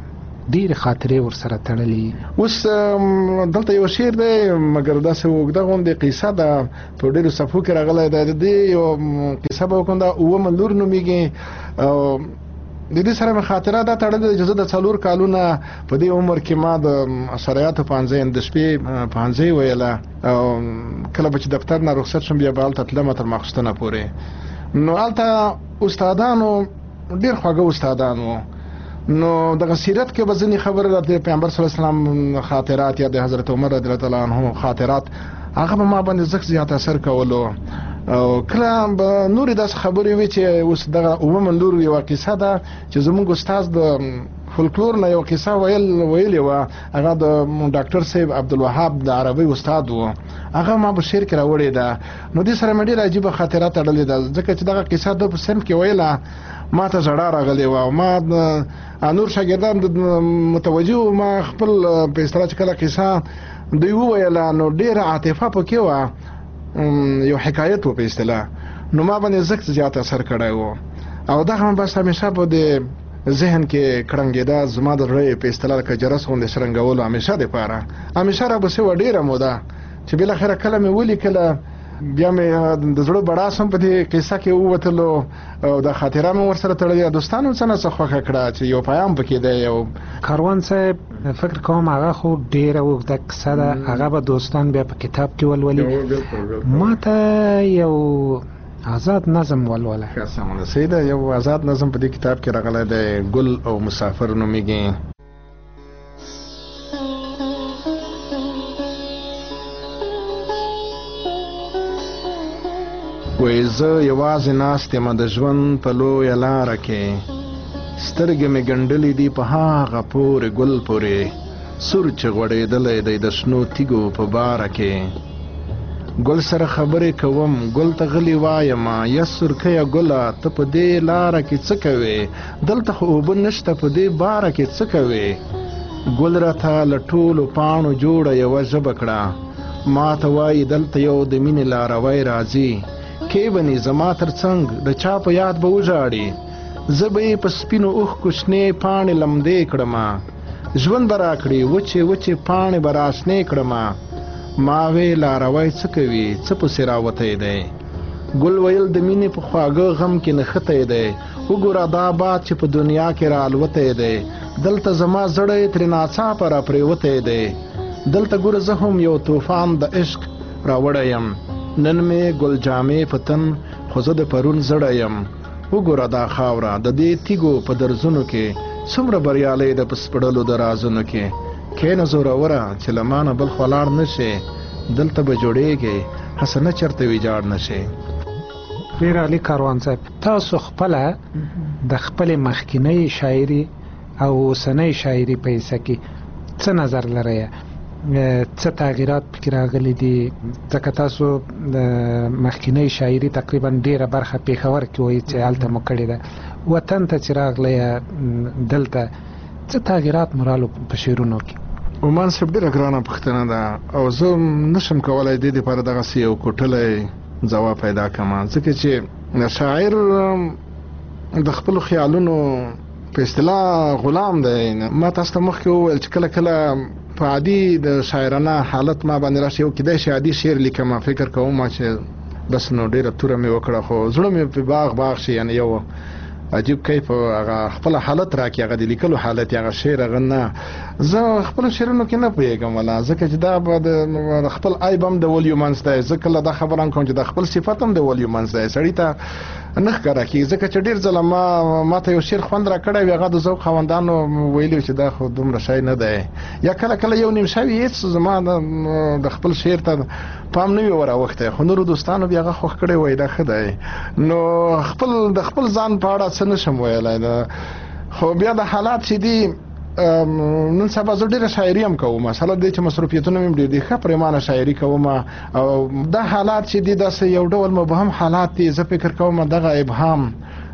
ډېر خاطرې ورسره تړلې. اوس دلته یو شعر دی مګر داسې اوږده غوندې قصه ده په ډېرو صفحو کې راغلی دی. د دې یو قصه به وکړم، دا اوومه لور نومېږي. د دې سره مې خاطره دا تړلې چې زه د 4 کالونه په دې عمر کې ما د شرایطو پوهنځی د شپې پوهنځی ویله، او کله به چې دفتر نه رخصت شم بیا به هلته تلم تر ماخوستنه پورې. نو هلته استادانو ډېر خواږه استادان وو. نو دغه سیرت کې به ځینې خبرې د پیغمبر صلی الله علیه وسلم خاطرات یا د حضرت عمر رضی الله تعالی عنه خاطرات هغه به ما باندې زیات اثر کولو. او کله به نورې داسې خبرې وي چې اوس دغه اوومه لور یوه قصه ده چې زموږ استاد د فولکلور نه یو قصه ویلې وه، هغه د ډاکټر صاحب عبدالوهاب د عربي استاد و، هغه ما په شعر کې راوړې ده. نو دې سره مې ډېره عجیبه خاطره تړلې ده، ځکه چې دغه قصه ده په صنف کې ویله ما ته ژړا راغلې وه، او ما نور شاګردان متوجه وو. ما خپل په اصطلاح چې کله قصه دوی وویله نو ډېره عاطفه پکې وه، یو حکایت و په اصطلاح، نو ما باندې زیات اثر کړی و. او دغه بس همیشه په د ذهن کې کړنګېده، زما د زړه په اصطلاح لکه جرس غوندې شرنګولو همیشه دپاره همیشه راپسې وه ډېره موده، چې بالاخره کله مې ولیکله بیا مې د زړه بړاس هم په دې قصه کې ووتلو، او د خاطره مې ورسره تړلې. دوستانو څه خوښه کړه چې یو پیام پکې دی. یو کاروان صاحب فکر کوم هغه خو ډېره اوږده کیسه ده، هغه به دوستان بیا په کتاب کې ولولي. ما ته یو آزاد نظم ولوله. سمه ده، صحیح ده. یو آزاد نظم په دې کتاب کې راغلی دی، ګل او مسافر نومېږي. وای زه یوازې ناست یم د ژوند په لویه لاره کې، سترګې مې ګنډلې دي په هغه پورې ګل پورې، سور چې غوړېدلی دی د شنو تیږو په باره کې. ګل سره خبرې کوم، ګل ته غلی وایم، یا سرکیه ګله ته په دې لاره کې څه کوې، دلته خو اوبه نشته په دې باره کې څه کوې. ګل راته له ټولو پاڼو جوړه یوه ژبه کړه، ما ته وایي دلته یو د مینې لاروی راځي، کې بني زما تر څنګ د چا په یاد به وژاړي، زه به یې په سپینو اوښکو شنې پاڼې لمدې کړمه، ژوند به راکړي وچې وچې پاڼې به راشنې کړمه. ما وی لاروی څه کوي، څه پسې راوتی دی. ګل ویل د مینې په خواږه غم کې نښتی دی، وګوره دا باد چې په دنیا کې را الوتی دی، دلته زما زړی ترې ناڅاپه را پرېوتی دی. دلته ګوره زه هم یو طوفان د عشق راوړی یم، نن مې ګل جامې په تن خو زه د پرون زړی یم. وګوره دا خاوره د دې تیږو په درزونو کې څومره بریالی ده په سپړلو د رازونو کې. کښېنه زوروره چې له مانه بل خوا لاړ نه شې، دلته به جوړېږې هسه نه چېرته ویجاړ نه شې. ډېر عالي کاروان صاحب، تاسو خپله د خپلې مخکینۍ شاعري او اوسنۍ شاعري په حصه کې څه نظر لرئ؟ څه تغییرات پکې راغلي دي؟ ځکه تاسو د مخکینۍ شاعري تقریبا ډېره برخه پېښور کې وایي چې هلته مو کړې ده، وطن ته چې راغلی دلته څه تغییرات مو رالو په شعرونو کې؟ عمان صاحب ډېره ګرانه پوښتنه ده، او زه نشم کولی دې دپاره دغسې یو کوټلی ځواب پیدا کړم، ځکه چې شاعر د خپلو خیالونو په اصطلاح غلام دی. ما تاسو ته مخکې وویل چې کله کله په عادي د شاعرانه حالت ما باندې راشي، یو کیدای شي عادي شعر لیکم، فکر کوم چې بس نو ډېره توره مې وکړه، خو زړه مې په باغ شي، یعنی یو عجیب کیف هغه خپل حالت راکې، هغه د لیکلو حالت هغه شعر هغه نه. زه خپل شعرونو کې نه پوهېږم ولا، ځکه چې دا به د خپل عیب هم د ولیو منځ دی. زه کله دا خبره هم کوم چې د خپل صفت هم د ولیو منځ دی، سړي ته نه ښکاره کېږي. ځکه چې ډېر ځله ما ته یو شعر خوند را کړی وي، هغه د ذوق خاوندانو ویلي چې دا خو دومره شی نه دی، یا کله یو نیم شوي هېڅ زما د خپل شعر ته پام نه وي وراوښتی، خو نورو دوستانو بیا هغه خوښ کړی وایي دا ښه دی. نو د خپل ځان په اړه څه نشم ویلی، خو بیا د حالات چې دي نن سبا زه ډېره شاعري هم کوم، مثلا دی چې مصروفیتونه مې ډېر دي، ښه پرېمانه شاعري کوم، او دا حالات چې دي داسې یو ډول مبهم حالات دي. زه فکر کوم دغه ابهام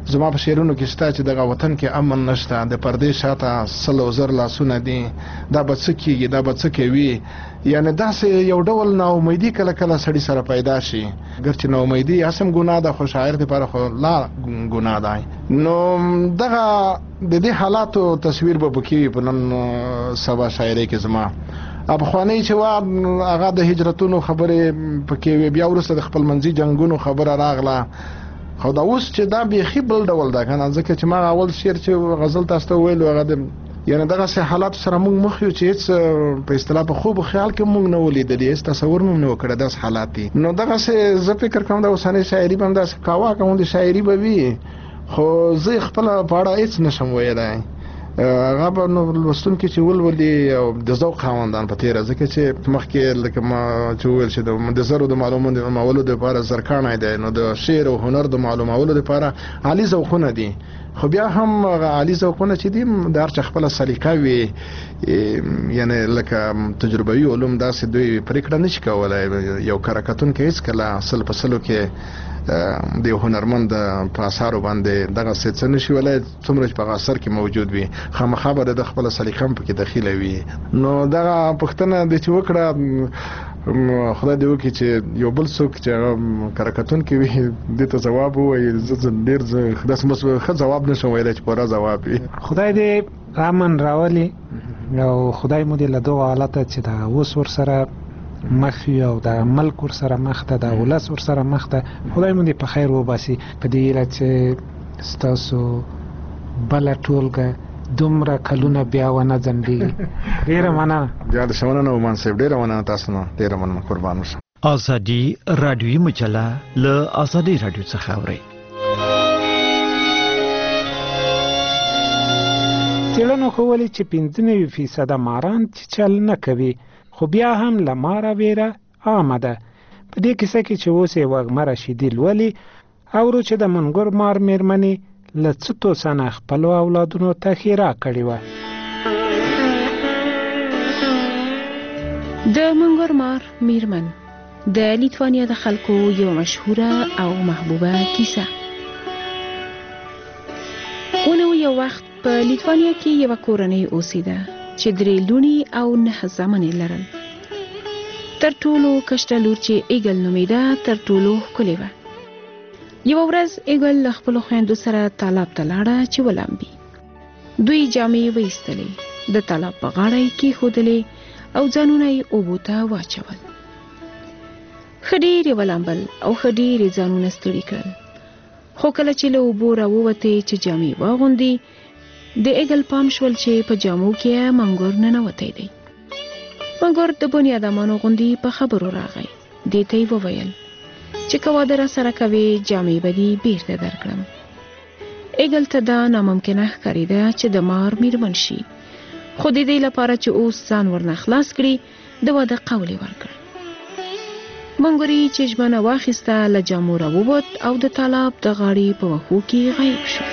زما په شعرونو کې شته چې دغه وطن کې امن نشته، د پردې شاته سلو زر لاسونه دي، دا به څه کېږي، دا به څه کوي. یعنې داسې یو ډول ناامیدي کله کله سړي سره پیدا شي. ګرچې ناامیدي هم ګناه ده، خو شاعر دپاره خو لا ګناه ده. نو دغه د دې حالاتو تصویر به پکې وي په نن سبا شاعرۍ کې زما. پخوانۍ چې وه هغه د هجرتونو خبرې پکې وې، بیا وروسته د خپل منځي جنګونو خبره راغله. خو دا اوس چې دا بیخي بل ډول ده که نه، ځکه چې ما اول شعر چې غزل تاسو ته وویلو هغه د یعنې دغسې حالاتو سره موږ مخ یو چې هېڅ په اصطلاح په خوب و خیال کې موږ نه ولیدلي، هېڅ تصور مو نه و کړی داسې حالات دي. نو دغسې زه فکر کوم د اوسنۍ شاعري به هم داسې کاوه کوم شاعري به وي، خو زه خپله په اړه هېڅ نشم ویلی. هغه به نو لوستونکي چې ولولي او د ذوق خاوندان په تېره، ځکه چې مخکې لکه ما چې وویل چې د زرو د معلومولو دپاره زرکاڼی دی، نو د شعر او هنر د معلومولو دپاره عالي ذوقونه دي. خو بیا هم هغه عالي ذوقونه چې دي د هر چا خپله سلیقه وي، یعنې لکه تجربوي علوم داسې دوی پرېکړه نه شي کولی. یو کره کتونکی هېڅکله سل په سلو کې د یو هنرمند په اثارو باندې دغسې څه نه شي ویلی، څومره چې په هغه اثر کې موجود وي، خامخا به د خپله سلیقه هم پکې دخیله وي. نو دغه پوښتنه دې چې وکړه، خدای دې وکړي چې یو بل څوک چې هغه کره کتونکی وي دې ته ځواب ووایي. زه ډېر داسې ښه ځواب نشم ویلی چې پوره ځواب وي. خدای دې امن راولي او خدای مو دې له دغو حالته چې دا اوس ورسره مخ وي او د ملک ورسره مخ ده، د ولس ورسره مخ ده، خدای مو دې په خیر وباسي. په دې هیله چې ستاسو بله ټولګه دومره کلونه بیا ونه ځنډېږي. ډېره مننه. بیا د شمننه عمان صاحب، ډېره مننه تاسو نه، ډېره مننه، قربان اوسم. ازادي راډیویي مجله له ازادي راډیو څخه اورئ. څېړنو ښودلې چې 95% ماران چل نه کوي، خو بیا هم له ماره ویره عامه ده. په دې کیسه کې چې اوس یې وږمه رشیدي لولي اورو چې د منګور مار مېرمنې له څه توسنه خپلو اولادونو ته ښېرا کړې وه. د منګور مار مېرمن د لیتوانیا د خلکو یو مشهوره او محبوبه کیسه. اونو یو وخت په لیتوانیا کې یو کورنۍ اوسېده چې 3 لوڼې او 9 زامنې لرل. تر ټولو کشته لور چې ایګل نومېده تر ټولو ښکلې وه. یوه ورځ ایګل له خپلو خویندو سره تالاب ته لاړه چې ولامبي. دوی جامې وایستلې، د تالاب په غاړه یې کېښودلې او ځانونه یې اوبو ته واچول. ښه ډېر یې ولامبل او ښه ډېر یې ځانونه ستړي کړل. خو کله چې له اوبو راووتې چې جامې واغوندي، د ایګل پام شول چې په جامو کې منګور ننوتی دی. منګور د بني ادمانو غوندې په خبرو راغی. دې ته یې وویل چې که واده راسره کوې جامې به دې بیرته درکړم. ایګل ته دا ناممکنه ښکارېده چې د مار مېرمن شي، خو د دې لپاره چې اوس ځان ورنه خلاص کړي د واده قول یې ورکړ. منګوري چې ژمنه واخیسته له جامو راووت او د تالاب د غاړې په وښو کې غیب شو.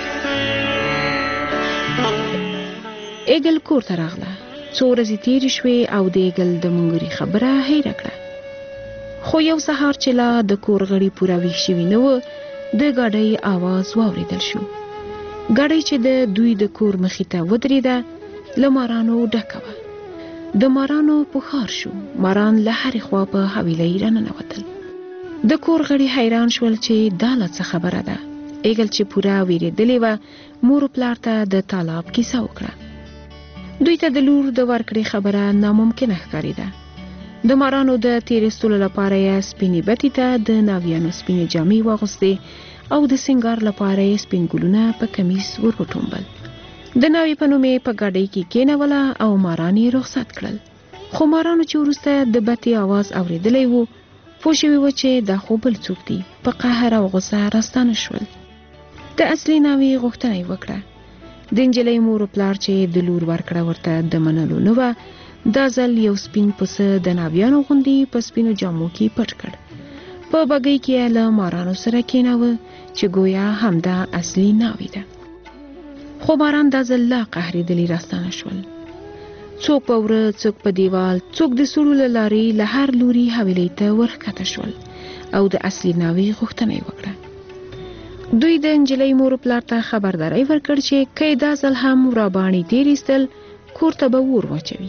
ایګل کور ته راغله. څو ورځې تېرې شوې او د ایګل د منګوري خبره هیره کړه. خو یو سهار چې لا د کور غړي پوره ویښ شوي نه و، د ګاډۍ آواز واورېدل شو. ګاډۍ چې د دوی د کور مخې ته ودرېده له مارانو ډکه وه. د مارانو پوښار شو. ماران له هرې خوا په حویلۍ راننوتل. د کور غړي حیران شول چې دا له څه خبره ده. ایګل چې پوره ویرېدلې وه، مور پلار ته د تالاب کیسه وکړه. دوی ته د لور د ورکړې خبره ناممکنه ښکارېده. د مارانو د تېرېستلو لپاره یې سپینې بتې ته د ناویانو سپینې جامې واغوستې او د سینګار لپاره یې سپین ګلونه په کمیس ور وټومبل. د ناوې په نوم یې په ګاډۍ کې کېنوله او ماران یې رخصت کړل. خو مارانو چې وروسته د بتې آواز اورېدلی و، پوه شوي و چې دا خو بل څوک دي. په قهر او غوسه راستانه شول. د اصلي ناوې غوښتنه یې وکړه. د نجلۍ مور پلار چې د لور ورکړه ورته د منلو نه وه، دا ځل یو سپین پسه د ناویانو غوندې په سپینو جامو کې پټ کړ. په بګۍ کې یې له مارانو سره کېناوه چې گویا همدا اصلي ناوې ده. خو ماران دا ځل لا قهرېدلي راستانه شول. څوک په وره، څوک په دیوال، څوک د سړو له لارې له هر لوري حویلۍ ته ورښکته شول او د اصلي ناوې غوښتنه یې وکړه. دوی د نجلۍ مور پلار ته خبرداري ورکړ چې کله دا ځل هم رابانی تیریستل کور ته به ور واچوي.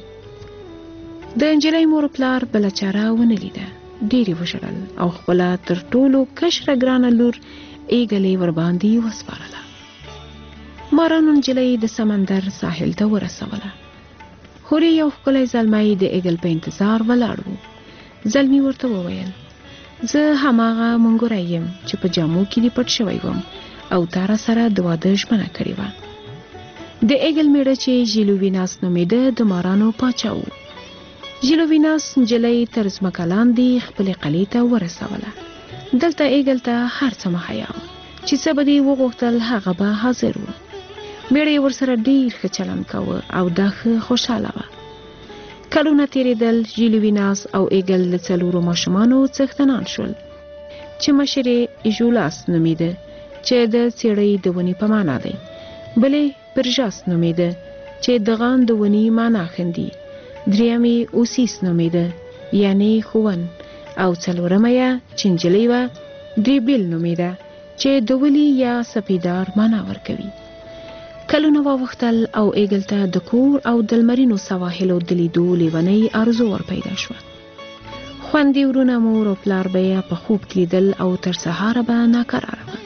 د نجلۍ مور پلار بل چاره ونه لیده، ډېری وشړل او خپل تر ټولو کشره ګرانه لور ایګلې ور باندې وسپارله. مارانو نجلۍ د سمندر ساحل ته ورسوله. هوري یو ښکلی زلمی د ایګل په انتظار ولاړ و. زلمی ورته وویل زه هماغه منګوری یم چې په جامو کې دې پټ شوی وم او تا را سره د واده ژمنه کړې وه. د ایګل میړه چې ژیلوویناس نومېده د مارانو پاچا و. ژیلوویناس نجلۍ تر ځمکه لاندې خپلې قلعې ته ورسوله. دلته ایګل ته هر څه مهیا و چې څه به دې وغوښتل هغه به حاضر و. میړه یې ورسره ډېر ښه چلند کوه او دا ښه خوشحاله وه. کلونه تیریدل، ژیلوویناس او ایګل له 4 ماشومانو څښتنان شول چې مشر یې ایژولاس نومېده چې د څېړۍ د ونې په معنا دی، بل یې پرژاس نومېده چې د غان د ونې معنا ښندي، دریم یې اوسیس نومېده یعنی ښوون او څلورمه یې چې نجلۍ وه دریبیل نومېده چې د ولي یا سپیدار معنا ورکوي. کلونه واوښتل او ایګل ته د کور او د لمرینو سواحلو د لیدو لیونی ارزو ور پیدا شوه. خوندي ورونه مور او پلار به یې په خوب کې لیدل او تر سهاره به ناکراره وه.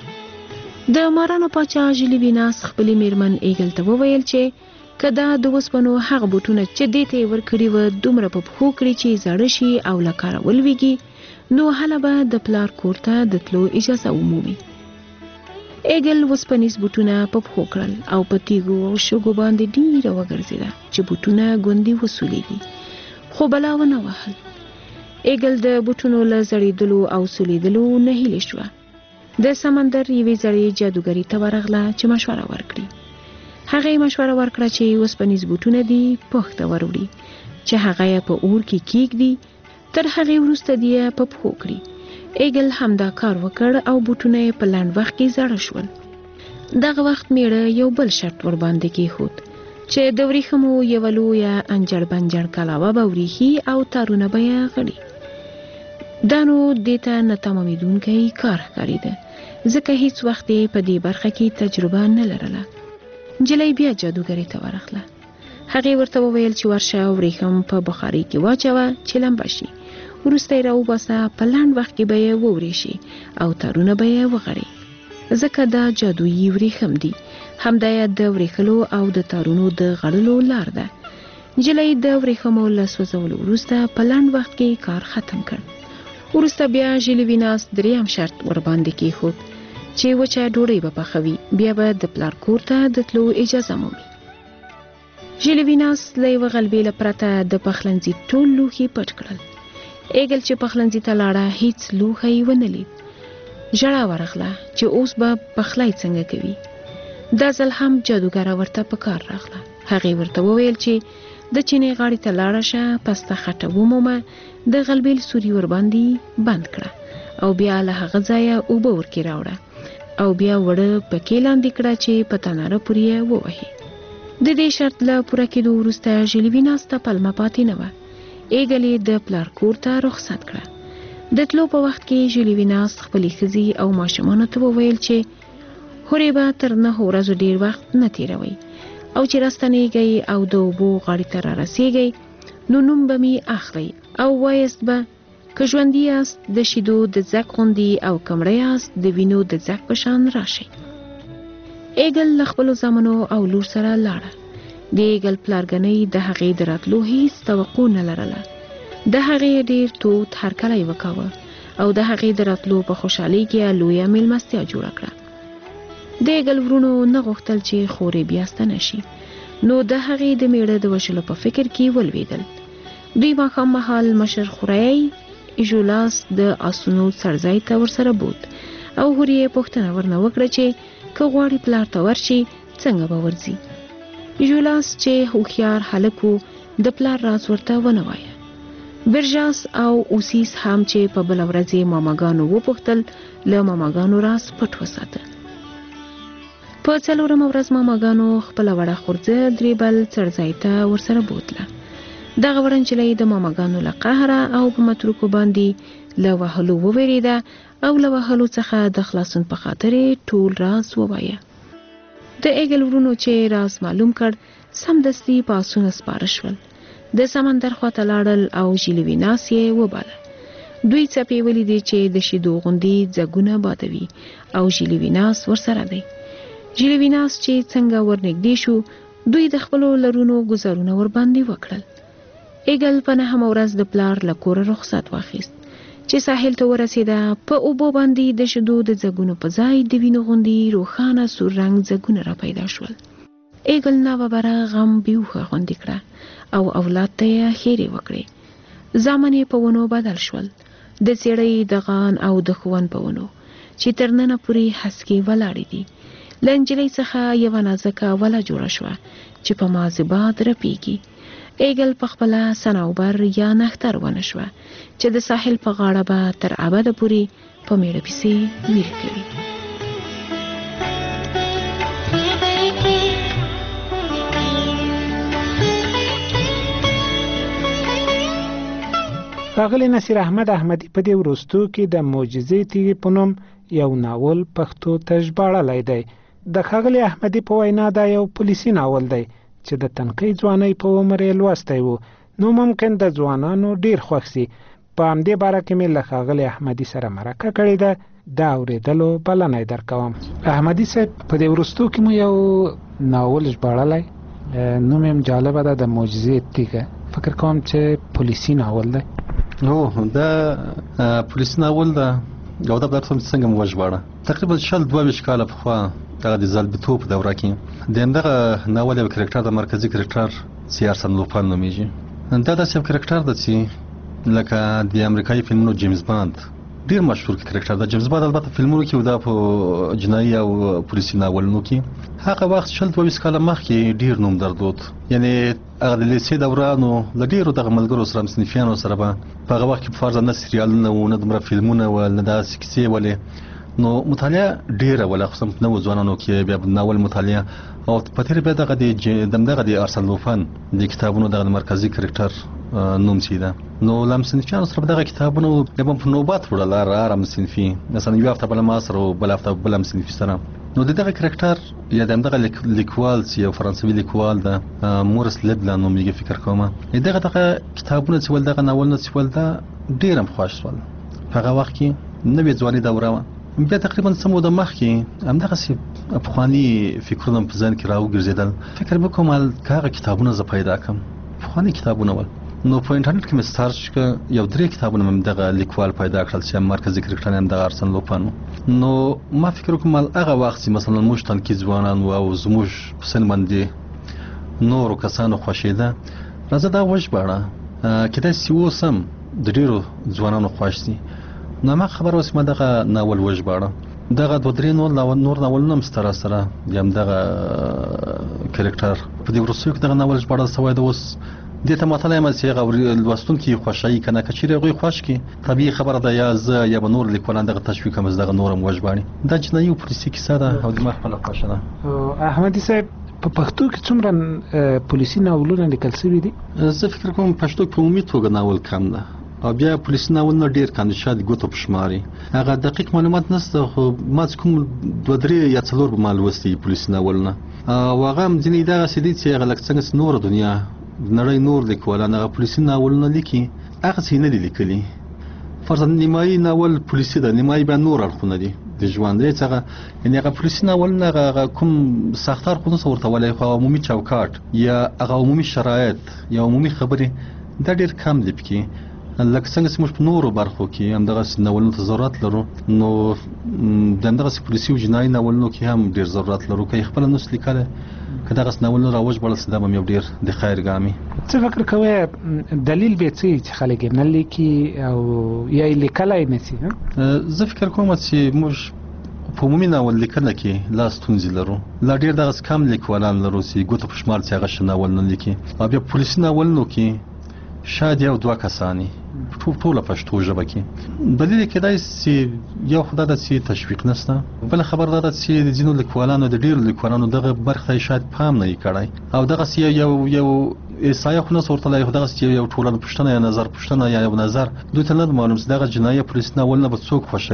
د مارانو پاچا ژیلوویناس خپلې میرمن ایګل ته وویل چې که دا د وسپنو هغه بوټونه چې دې ته یې ورکړي وه دومره په پښو کړي چې زاړه شي او له کاره ولویږي نو هله به د پلار کور ته د تلو اجازه ومومي. ایګل وسپنیز بوټونه په پښو کړل او په تیږو او شګو باندې ډیره وګرځېده چې بوټونه ګوندې وسولېږي، خو بلا ونه وهل. ایګل د بوټونو له زړېدلو او سولېدلو نه هیلې شوه. د سمندر یوې زړې جادوګرې ته ورغله چې مشوره ورکړي. هغه یې مشوره ورکړه چې وسپنیز بوټونه دي پښ ته وروړي چې هغه یې په اور کې کیږدي، تر هغې وروسته دې یې په پښو کړي. ایګل همدا کار وکړ او بوټونه یې په لنډ وخت کې زاړه شول. دغه وخت میړه یو بل شرط ور باندې کېښود چې د وریښمو یوه لویه انجړ بنجړ کلاوه به وریښي او تارونه به یې غړي. دا نو دې ته نه تمامېدونکی کار ښکارېده ځکه هیڅ وخت یې په دې برخه کې تجربه نه لرله. نجلۍ بیا جادوګرې ته ورغله. هغې ورته وویل چې ورشه وریښم په بخارۍ کې واچوه چې لمبه شي، وروسته یې راوباسه، په لنډ وخت کې به یې وورېشي او تارونه به یې وغړي ځکه دا جادویي وریښم دي. همدا یې د وریښلو او د تارونو د غړلو لار ده. نجلۍ د وریښمو له سوځولو وروسته په لنډ وخت کې کار ختم کړ. وروسته بیا ژیلوویناس دریم شرط ور باندې کېښود چې وچه ډوډۍ به پخوي، بیا به د پلار کور ته د تلو اجازه مومي. ژیلوویناس له یوه غلبېله پرته د پخلنځي ټول لوښي پټ کړل. ایګل چې پخلنځي ته لاړه هیڅ لوښی ونه لید. ژړا ورغله چې اوس به پخلی څنګه کوي. دا ځل هم جادوګره ورته په کار راغله. هغې ورته وویل چې د چینې غاړې ته لاړه شه، پسته خټه ومومه، د غلبېل سوري ور باندې بند کړه او بیا له هغه ځایه اوبه ورکې راوړه او بیا وړه پکې لاندې کړه چې په تناره پورې یې ووهي. د دې شرط له پوره کېدو وروسته ژیلوویناس ته پلمه پاتې نه وه. ایګل یې د پلار کور ته رخصت کړه. د تلو په وخت کې ژیلوویناس خپلې ښځې او ماشومانو ته وویل چې هورې به تر 9 ورځو ډېر وخت نه تېروئ او چې راستنېږئ او د اوبو غاړې ته رارسېږئ نو نوم به مې اخلئ او وایست به که ژوندي یاست د شیدو د ځګ غوندې او که مړه یاست د وینو د ځګ په شان راشئ. ایګل له خپلو زامنو او لور سره لاړه. د ایګل پلارګنۍ د هغې د راتلو هیڅ توقع نه لرله. د هغې ډېر تود هرکلی وکاوه او د هغې د راتلو په خوشحالۍ کې لویه میلمستیا جوړه کړه. د ایګل ورونو نه غوښتل چې خورې بیا ستنه شي، نو د هغې د میړه د وژلو په فکر کې ولوېدل. دوی ماښام مهال مشر خوری ایژولاس د آسونو څړځای ته ورسره بوت او هورې یې پوښتنه ورنه وکړه چې که غواړي پلار ته ورشي څنګه به ورځي. ایژولاس چې هوښیار هلک و د پلار راز ورته ونه وایه. برژاس او اوسیس هم چې په بله ورځ یې ماماګانو وپوښتل له ماماګانو راز پټ وساته. په 4مه ورځ ماماګانو خپله وړه خورځه دریبل څړځای ته ورسره بوتله. دغه وړه نجلۍ د ماماګانو له قهره او په متروکو باندې له وهلو وویرېده او له وهلو څخه د خلاصون په خاطر ټول راز ووایه. د ایګل ورونو چې راز معلوم کړ سمدستي پاسونه سپاره شول. د سمندر خواته لاړل او ژیلویناس یې وباله. دوی څپې ولیدې چې د شیدو غوندې ځګونه بادوي او ژیلویناس ورسره دی. ژیلویناس چې څنګه ورنږدې شو دوی د خپلو لرونو ګزارونه ورباندې وکړل. ایګل په نهمه ورځ د پلار له کوره رخصت واخیست چې ساحل ته ورسېده. په اوبو باندې د شیدو د ځګونو په ځای د وینو غوندې روښانه سور رنګ ځګونه را پیدا شول. ایګل ناوبره غم بیوخه غوندې کړه او اولاد ته یې خیرې وکړې. زامن یې په ونو بدل شول. د څېړۍ د غان او د خوون په ونو چې تر ننه پورې هسکې ولاړې دي. له نجلۍ څخه یوه نازکه وله جوړه شوه چې په مازې باد رپېږي. ایګل په خپله صنوبر یا نښتر ونه شوه چې د ساحل په غاړه به تر ابده پورې په میړه پسې ویل کوي. ښاغلی نصیر احمد احمدي په دې وروستو کې د معجزې تیږې په نوم یو ناول پښتو ته ژباړلی دی. د ښاغلي احمدي په وینا دا یو پولیسي ناول دی چې د تنقۍ ځوانۍ په عمر یې لوستی و. نو ممکن د ځوانانو ډیر خوښ سي. په همدې باره کې مې له ښاغلي احمدي سره مرکه کړې ده. د اورېدلو بلنه یې درکوم. احمدي صاحب په دې وروستو کې مو یو ناول ژباړلی، نوم یې جالبه ده د معجزې تیږه. فکر کوم چې پولیسي ناول دی. دا پولیسي ناول ده او دا بدرته څنګه مو وژباړه. تقریبا 22 کاله پخوا دغه د زلبیتوب په دوره کې د همدغه ناول یو کرکټر د مرکزي کرکټر چې ارسن لوپن نومیږي. دا داسې یو کرکټر ده چې لکه د امریکایي فلمونو جیمز باند ډیر مشهور کرکټر ده. جیمز باند البته فلمونو کې او دا په جنایي او پولیسي ناولونو کې هغه وخت 22 کاله مخکې ډیر نوم درلود. یعنی هغه د لیسې دورانو له ډیرو دغه ملګرو سره مصنفیانو سره به په هغه وخت کې په فرض نه سریالونه و نه دومره فلمونه ول نه داسې کیسې ولې. نو مطالعه ډیره ولا خصوصا په نوو ځوانانو کې بیا ناول مطالعه او په تیر بیا دغه د ارسن لوپن د کتابونو دغه مرکزي کرکټر نوم سي ده. نو لمصنفیانو سره دغه کتابونو د په نوبات وړل را مصنفي مثلا یو هفته بل ما سره بل هفته بل مصنفي سره. نو دغه کرکټر یا دغه لیکوال چې یو فرانسوي لیکوال ده مورس لبلان نومېږي فکر کوم. دغه کتابونه چې ول دغه ناولونه چې ول ده ډیر هم خوښ شول. په هغه وخت کې نوې ځواني دوره وه. بیا تقریبا سمو د مخکې همدغه سي افغاني فکرونه په ځان کې راوګرځیدل. فکر وکوم هغه کتابونه زه پیدا کړم افغاني کتابونه ول. نو په انټرنیټ کې مې سرچ کړ یو 3 کتابونه مې دغه لیکوال پیدا کړل چې مرکزي کرکټر هم د ارسن لوپن. نو ما فکر وکم هغه وخت مثلا موږ تنکي ځوانان او زموږ په سن باندې نورو کسانو خوښیده راځه دا وژباړه کله چې اوسم د ډیرو ځوانانو خوښ دي. نو ما خبر اوس ما دغه ناول وژباړه. دغه 2-3 نور ناولونه هم سره یم دغه کرکټر په دې ورسره کې دغه ناول ژباړل شوی د اوس د ته مطالعه مې چې غوړي لوستونکي خوشحالي کنه کچېره غوي خوش کی طبيعي خبره ده یا ز یا به نور لیکوالان دغه تشویق هم دغه نورم وژباړي. دا جنایي پولیسي کیسه ده او د مخ په خوښه ده. احمدي صاحب په پښتو کې څومره پولیسي ناولونه لیکل شوي دي؟ زه فکر کوم پښتو په عمومي توګه ناول کم ده او بیا پولیسي ناولونه ډیر کم دي. شاید ګوتو پشماري هغه دقیق معلومات نشته خو ما کوم 2-3 یا 4 به معلوماتي پولیسي ناولونه او هغه هم ځینې دغه سدي چې هغه لکه څنګه نور دنیا نړۍ نور لیکوالان هغه پولیسي ناولونه لیکي هغه څه نه دي لیکلي. فرضاً نیمایي ناول پولیسي ده نیمایي به نور اړخونه دي د ژوند دی څنګه یعنی هغه پولیسي ناولونه هغه کوم سختار خو نه ورته ولای خو عمومي چوکاټ یا هغه عمومي شرایط یا عمومي خبرې دا ډیر کم دي پکې. لکه څنګه چې موږ په نورو برخو کې هم دغه ناولونو ته ضرورت لرو نو دغه پولیسي او جنایي ناولونو کې هم ډیر ضرورت لرو که خپل نو لیکل کله غس ناولونو راوځ بل څه د یو ډیر د خیر ګامي. څه فکر کوي دلیل به چې خلک نه لیکي او یا لیکلای نه سي؟ زه فکر کوم چې موږ په عمومي ناول لیکنه کې لا ستونزې لرو. لا ډیر دغه کم لیکوالان لرو چې ګوتو په شمار چې هغه شناول نه لیکي او بیا پولیسي ناولونو کې شاید یو 2 کسانی ټول پښتو ژبه کې. دلیل کېدای چې یو خدای د سي تشویق نشته بل خبر ده چې د جنو لیکوالانو د ډیر لیکوالانو دغه برخه شاید پام نه کړای او دغه سي یو ایسای خو نه صورت لای دغه سي یو ټولنه پښتنه یا نظر پښتنه یا یو نظر دوی ته نه معلوم دغه جنایي پولیس ناول نه به څوک خوشي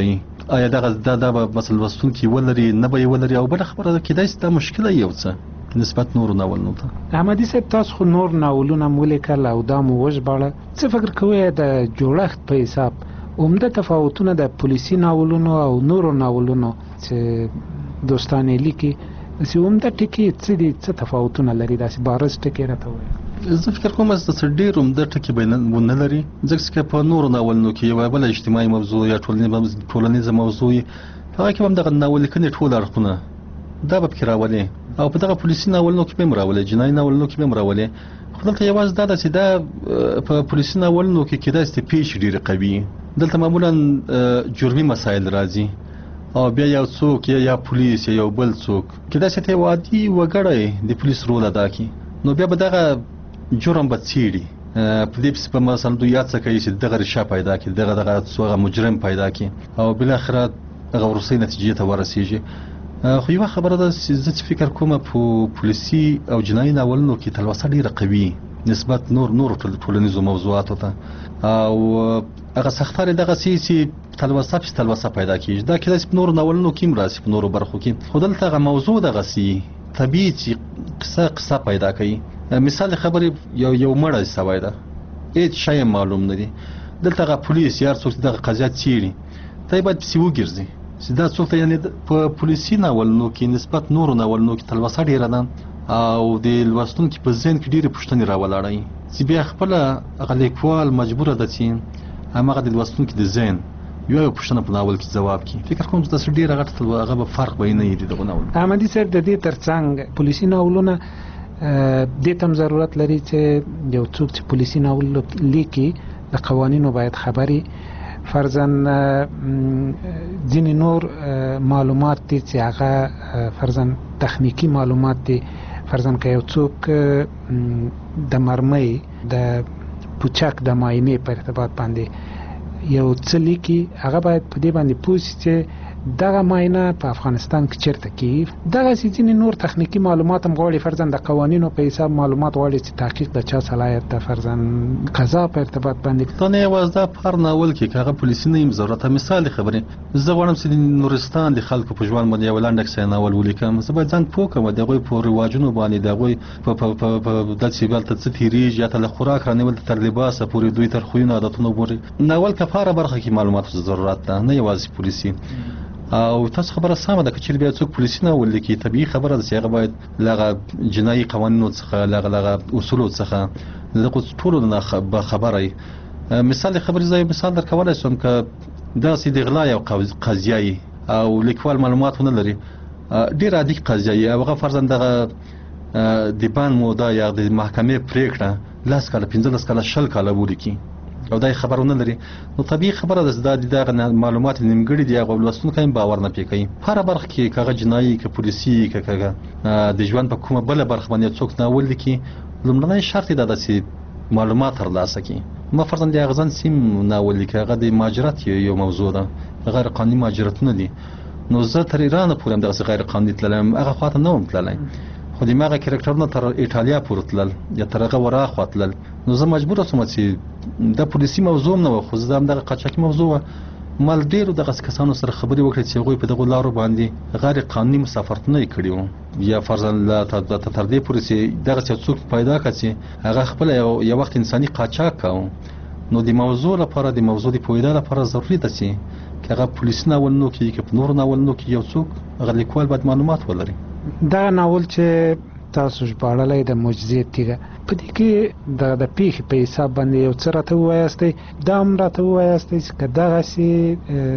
آیا دا به مثلا لوستونکي ولري نه به یې ولري او بله خبره کېدای شي دا مشکله یو څه نسبت نورو ناولونو ته. احمدي صاحب تاسو خو نور ناولونه مو لیکل او دا مو وژباړه، څه فکر کوئ د جوړښت په حساب عمده تفاوتونه د پولیسي ناولونو او نورو ناولونو چې دوستانه لیکي چې عمده ټکي څه دي، څه تفاوتونه لري، داسې بارز ټکي راته وایي؟ زه فکر کوم چې ډېر عمده ټکي به نه لري، ځکه چې په نورو ناولونو کې یوه بله اجتماعي موضوع یا ټولنیزه موضوع وي، هغه کې به هم دغه ناول لیکنې ټول اړخونه دا به پکې راولي او په دغه پولیسي ناولونو کې به هم راولي، جنایي ناولونو کې به هم راولي. خو دلته یوازې دا ده چې دا په پولیسي ناولونو کې کېدای شي پیښې ډېرې قوي، دلته معمولا جرمي مسایل راځي او بیا یو څوک یا پولیس یا یو بل څوک کېدای شي ته عادي وګړی د پولیس رول ادا کړي، نو بیا به دغه جرم به څېړي، په دې پسې به مثلا دوی هڅه کوي چې دغه ریشه پیدا کړي، دغه مجرم پیدا کړي او بالاخره هغه وروستۍ نتیجې ته ورسېږي. خو یوه خبره ده چې زه چې فکر کوم په پولیسي او جنایي ناولونو کې تلوسه ډېره قوي نسبت نورو ټولنیزو موضوعاتو ته او هغه سختارې دغسې چې تلوسه پیدا کېږي. دا کېدای شي په نورو ناولونو کې هم راشي، په نورو برخو کې، خو دلته هغه موضوع دغسې طبیعي چې قصه پیدا کوي. مثال خبرې یو مړی سوی ده، هېڅ شی هم معلوم نه دي، دلته هغه پولیس یا هر څوک چې دغه قضیه څېړي ته باید پسې وګرځي چې دا څوک ته، یعنې په پولیسي ناولونو کې نسبت نورو ناولونو کې تلوسه ډېره ده او د لوستونکي په ذهن کې ډېرې پوښتنې راولاړوي چې بیا خپله هغه لیکوال مجبوره ده چې هماغه د لوستونکي د ذهن یو پوښتنه په ناول کې ځواب کړي. فکر کوم چې داسې ډېره غټه هغه به فرق به یې نه وي د دغو ناولونو. احمدي صاحب د دې تر څنګ پولیسي ناولونه دې ته هم ضرورت لري چې یو څوک چې پولیسي ناول لیکي د قوانینو باید خبري، فرضاً ځینې نور معلومات دي چې هغه فرضاً تخنیکی معلومات دي، فرضاً که یو څوک د مرمۍ د پوچک د معاینې په ارتباط باندې یو څه لیکي، هغه باید په دې باندې پوه شي چې دغه معاینه په افغانستان کې چیرته کیږي. دغسې ځینې نور تخنیکي معلومات هم غواړي، فرضاً د قوانینو په حساب معلومات غواړي چې تحقیق د چا صلاحیت ده، فرضاً قضا په ارتباط باندې. دا نه یوازې دا په هر ناول کې که هغه پولیسي نه یم ضرورت. مثال خبرې زه غواړم چې د نورستان د خلکو په ژوند باندې یو لنډ کیسه ناول ولیکم، زه باید ځان پوه کړم د هغوی په رواجونو باندې، د هغوی په داسې هلته څه تېرېږي، یا ته له خوراک رانیول تر لباسه پورې، دوی تر خویونو عادتونو پورې. ناول که په هره برخه کې معلوماتو ضرورت ده، نه یوازې پولیسي. او تاسو خبره سمه ده که چېرې بیا څوک پولیسي ناول لیکي، طبیعي خبره ده چې هغه باید له هغه جنایي قوانینو څخه، له هغه اصولو څخه د دغو ټولو نه خبره وي. مثال خبرې زه مثال درکولی شم که داسې د غلا یو قضیه وي او لیکوال معلومات ونه لري، ډېر عادي قضیه وي او هغه فرضاً دغه د بند موده یا د محکمې پرېکړه 10 کاله 15 کاله 20 کاله ولیکي او دا خبرونه لري، نو طبيعي خبره ده چې دغه معلومات نیمګړي دي او لوستونکو هم باور نه پی کوي. هر برخه کې کاغه جنایي کې پولیسي کې د ژوند په کومه بل برخه باندې څوک ناول لیکي، لومړنی شرط ده چې معلومات ترلاسه کړي. ما فرضاً د اغزن سیم ناول لیکي، هغه د مهاجرت یو موضوع ده، غیر قانوني مهاجرتونه دي، نو زه تر ایران پورې دغه غیر قانوني تللم، هغه خواته نه وم تللی، خو دماغه کریکټرونه تر ایټالیا پورې تلل یا تر هغه ورا خواته، نو زه مجبور شوم چې د پولیسي موضوع نه و، خو زه هم دغه قاچاقي موضوع مال ډیرو دغه کسانو سره خبرې وکړې چې هغوی په دغو لارو باندې غیر قانوني مسافرتونه یې کړي وو، یا فرضاً تر دې پورې چې دغسې یو څوک پیدا کړه چې هغه خپله یو وخت انساني قاچاق کوو. نو د موضوع لپاره، د موضوع د پوهېدا لپاره ضروري ده چې هغه پولیسي ناولونو کې که په نورو ناولونو کې یو څوک هغه لیکوال باید معلومات ولري. دا ناول چې تاسو ژباړلی د معجزې تیږه، په دې کې د پیښې په حساب باندې یو څه راته ووایاستئ، دا هم راته ووایاستئ چې که دغسې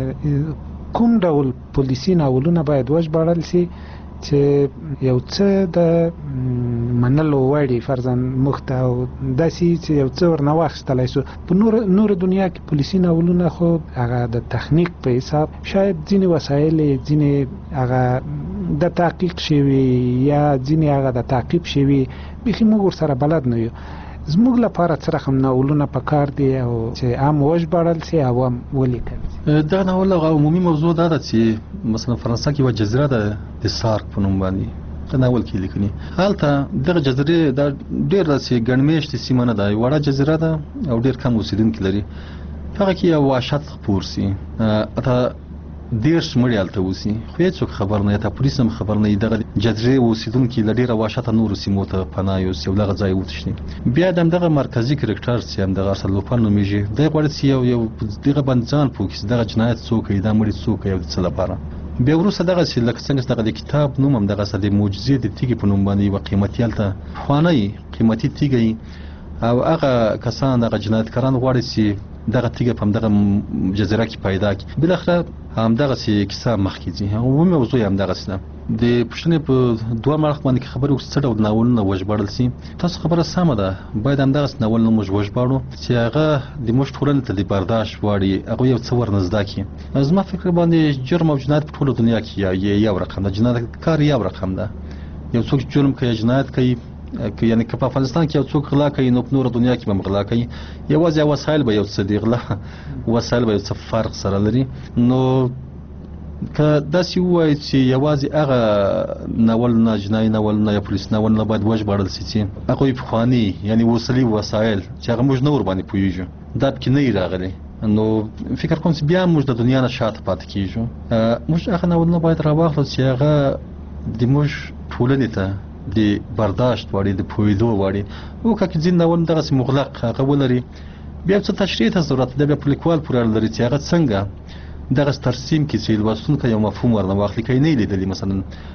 کوم ډول پولیسي ناولونه باید وژباړل شي چې یو څه د منلو وړ وي، فرضاً موږ ته او داسې چې یو څه ورنه واخیستلی شو. په نور دنیا کې پولیسي ناولونه خو هغه د تخنیک په حساب شاید ځینې وسایل، ځینې هغه د تحقیق شوي یا ځینې هغه د تعقیب شوي، بیخي موږ ورسره بلد نه یو. زموږ لپاره څه رقم ناولونه پکار دي او چې عام وژباړل شي او هم ولیکل شي؟ دا ناول عمومي موضوع دا ده چې مثلا فرانسه کې یوه جزیره ده د سارک په نوم باندې، په ناول کې لیکني. هلته دغه جزیرې دا ډېر داسې ګڼ میشتې سیمه نه ده، وړه جزیره ده او ډېر کم اوسېدونکي لري. هغه کې یو وحشت خپور سي، دیرش مړي هلته اوسي خو هېڅوک خبر نه یا پولیس هم خبر نه دغه جزیرې اوسېدونکي له ډېره وحشته نورو سیمو ته پناه یوسي او دغه ځای وتښتي. بیا د همدغه مرکزي کرکټر چې همدغه ارسل لوپان نومېږي دی غواړي چې یو دغه باندې ځان پوه کړي چې دغه جنایت څوک کوي دا مړي څوک کوي او د څه لپاره. بیا وروسته دغسې لکه څنګه چې دغه د کتاب نوم هم دغسې د معجزې د تیږې په نوم باندې یوه قیمتي هلته پخوانی قیمتي تیږه وي او هغه کسان دغه جنایتکاران غواړي چې دغه تیږه په همدغه جزیره کې پیدا کړي. بالاخره همدغسې کیسه مخکې ځي. هغه موضوع یې همدغسې ده. د پوښتنې په دوه اړخ باندې کې خبرې وکړو څه ډول ناولونه وژباړل سي. تاسو خبره سمه ده، باید همدغسې ناولونه موږ وژباړو چې هغه د موږ ټولنې ته د برداشت وړ وي، هغوی یو څه ورنزده کړي. زما فکر باندې جرم او جنایت په ټوله دنیا کې یو رقم ده. جنایتکار یو رقم ده. یو څوک جرم کوي، جنایت کوي، یعنی که په افغانستان کې یو څوک غلا کوي نو په نوره دنیا کې به هم غلا کوي. یوازې وسایل به یو څه دي، غلا وسایل به یو څه فرق سره لري. نو که داسې ووایي چې یوازې هغه ناولونه، جنایي ناولونه یا پولیس ناولونه باید وژباړل سي چې هغوی پخواني یعنی اوسلي وسایل چې هغه موږ نه ورباندې پوهېږو دا پکې نه وي راغلي، نو فکر کوم چې بیا موږ د دنیا نه شاته پاتې کېږو. موږ هغه ناولونه باید راواخلو چې هغه د موږ ټولنې ته د برداشت وړي، د پوهېدو وړي. او که ځینې ناول دغسې مغلق هغه ولري، بیا څه تشریح ته ضرورت ده، بیا په لیکوال پورې اړه لري چې هغه څنګه دغسې ترسیم کړي چې لوستونکی یو مفهوم ورنه واخلي. که یې نه یې لیدلي مثلا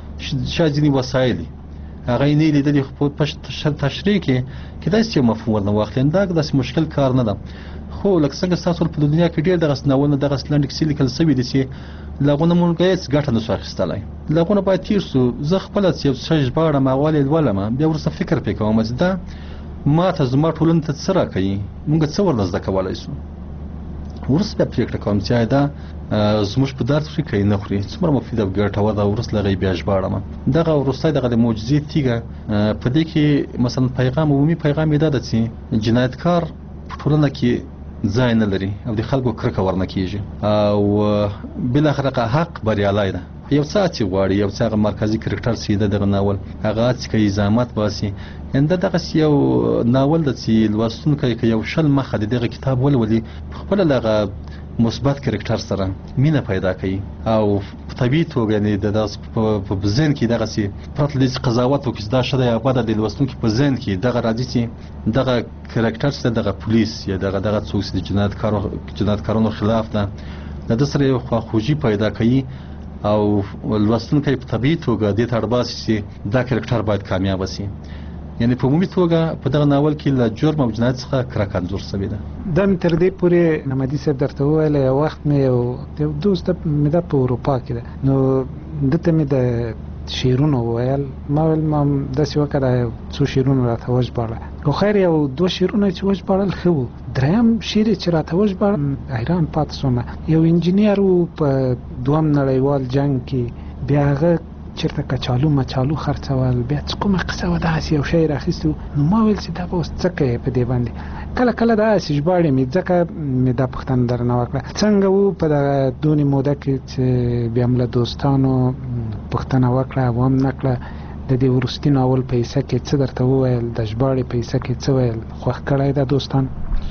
شاید ځینې وسایل هغه یې نه یې لیدلي، خو په تشریح کې کېدای شي یو مفهوم ورنه واخلي. دا داسې مشکل کار نه ده. خو لکه څنګه ستاسو په دنیا کې ډېر دغسې ناولونه، دغسې لنډې کیسې لیکل سوي دي چې له هغو نه مونږ هېڅ ګټه نه سو اخیستلی. له هغو نه باید تېر سو. زه خپله چې یو څه ژباړم، اول یې لولم، بیا وروسته فکر پرې کوم چې دا ماته زما ټولنې ته څه راکوي، مونږ څه ورنه زده کولی سو. وروسته بیا پرېکړه کوم چې آیا دا زموږ په درد خوري که یې نه خوري، څومره مفید او ګټور ده. وروسته له هغه یې بیا ژباړم. دغه وروستی دغه د معجزې تیږه په دې کې مثلا پیغام، عمومي پیغام یې دا ده چې جنایتکار په ټولنه کې ځای نه لري او د خلکو کرکه ورنه کېږي او بالاخره حق بریالی ده. یو څه هڅې غواړي، یو څه هغه مرکزي کرکټر چې ده دغه ناول هغه هڅې کوي، زحمت باسي. یعنې دا دغسې یو ناول ده چې لوستونکی که یو شل مخه د دغه کتاب ولولي، پخپله له هغه مثبت کرکټر سره مینه پیدا کوي او په طبیعي توګه یعنې د په ذهن کې دغسې پرته له دې چې قضاوت وکړي چې دا ښه ده یا بده، د لوستونکي په ذهن کې دغه راځي چې دغه کرکټر چې دغه پولیس یا دغه څوک چې د جنایتکارانو خلاف ده، د ده سره یو خواخوږي پیدا کوي او لوستونکی په طبیعي توګه دې ته اړ باسي چې دا کرکټر باید کامیابه سي. یعنی په عمومي توګه په دغه ناول کې له جرم او جنایت څخه کرکه انځور شوې ده. دا مې تر دې پورې نمدي صاحب درته وویل، یو وخت مې یو دوست مې دا په اروپا کې ده، نو دته مې د شعرونه وویل. ما ویل ما داسې وکړه څو شعرونه راته وژباړه. خو خیر یو دوه شعرونه چې وژباړل ښه وو. دریم شعر چې راته وژباړه حیران پاتې شوم. یو انجینیر و په دویم نړیوال جنګ کې، بیا هغه چېرته کچالو مچالو خرڅول، بیا څه کومه قصه وه، داسې یو شی راخیستي و. نو ما ویل چې دا به اوس څه کوې په دې باندې. کله کله داسې ژباړې مې، ځکه مې دا پوښتنه درنه وکړه څنګه و په دغه دونې موده کې چې بیا م له دوستانو پوښتنه وکړه او هم نه کړه د دې وروستي ناول په حصه کې څه درته وویل، د ژباړې په حصه کې څه ویل، خوښ کړی دا دوستان؟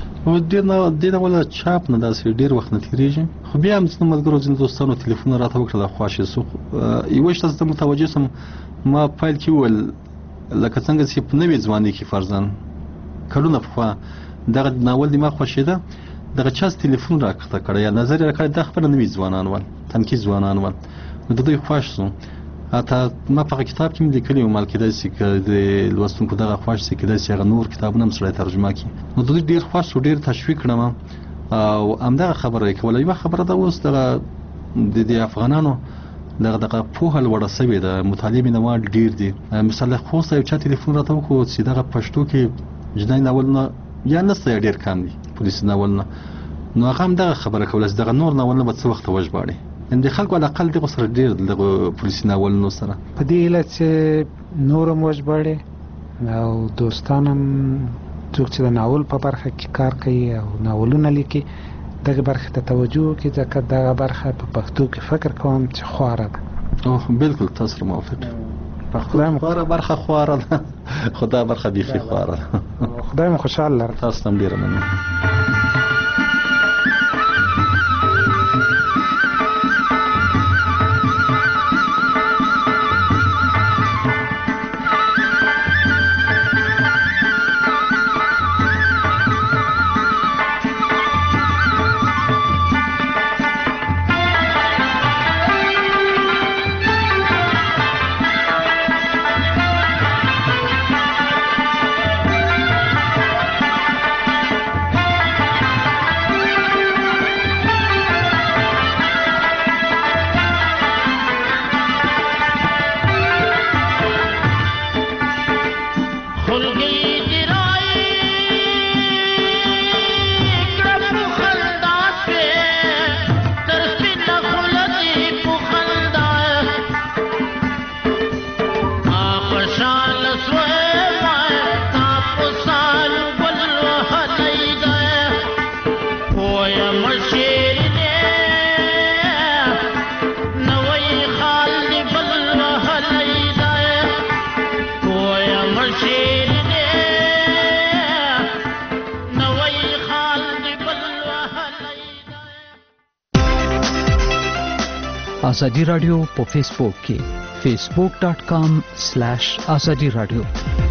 دې ناوله چاپ نه داسې ډېر وخت نه تېرېږي، خو بیا هم ځینو ملګرو، ځینو دوستانو تلیفونونه راته وکړل، خوښې سو. یوه شته زه متوجه سم، ما پیل کې وویل لکه څنګه چې په نوې ځوانۍ کې فرضاً کلونه پخوا دغه ناول د ما خوښېده، دغه چا تلیفون راکښته کړی یا نظر یې راکړی، دا خپله نوي ځوانان ول، تنکي ځوانان ول، نو د دوی خوښ سو. حتی ما په هغه کتاب کې مې لیکلي وو، مال کېدای شي که د لوستونکو دغه خوښ شي، کېدای شي هغه نور کتابونه هم سړی ترجمه کړي. نو د دوی ډېر خوښ شو، ډېر تشویق کړم او همدغه خبره یې کوله. یوه خبره ده اوس دغه د افغانانو دغه پوهه لوړه سوې ده، مطالعې مینهوال ډېر دي. مثلا خوسته یو چا تلیفون راته وکړو چې دغه پښتو کې جنایي ناولونه یا نسته یا ډېر کم دي پولیسي ناولونه، نو هغه هم دغه خبره کوله چې دغه نور ناولونه به څه وخته وژباړي. د خلکو علاقل دغه سره ډېر دغه پولیسي ناولونو سره په دې هیله چې نور هم وژباړي او دوستان هم څوک چې د ناول په برخه کې کار کوي او ناولونه لیکي دغه برخه ته توجه وکړي، ځکه دغه برخه په پښتو کې فکر کوم چې خواره ده. بالکل تاسو سره موافق یم. خواره برخه خواره ده، خو دا برخه بیخي خواره ده. خدای مو خوشحال لره. تاسو هم ډېره مننه. ازادي رادیو په فیسبوک کې facebook.com/azadi radio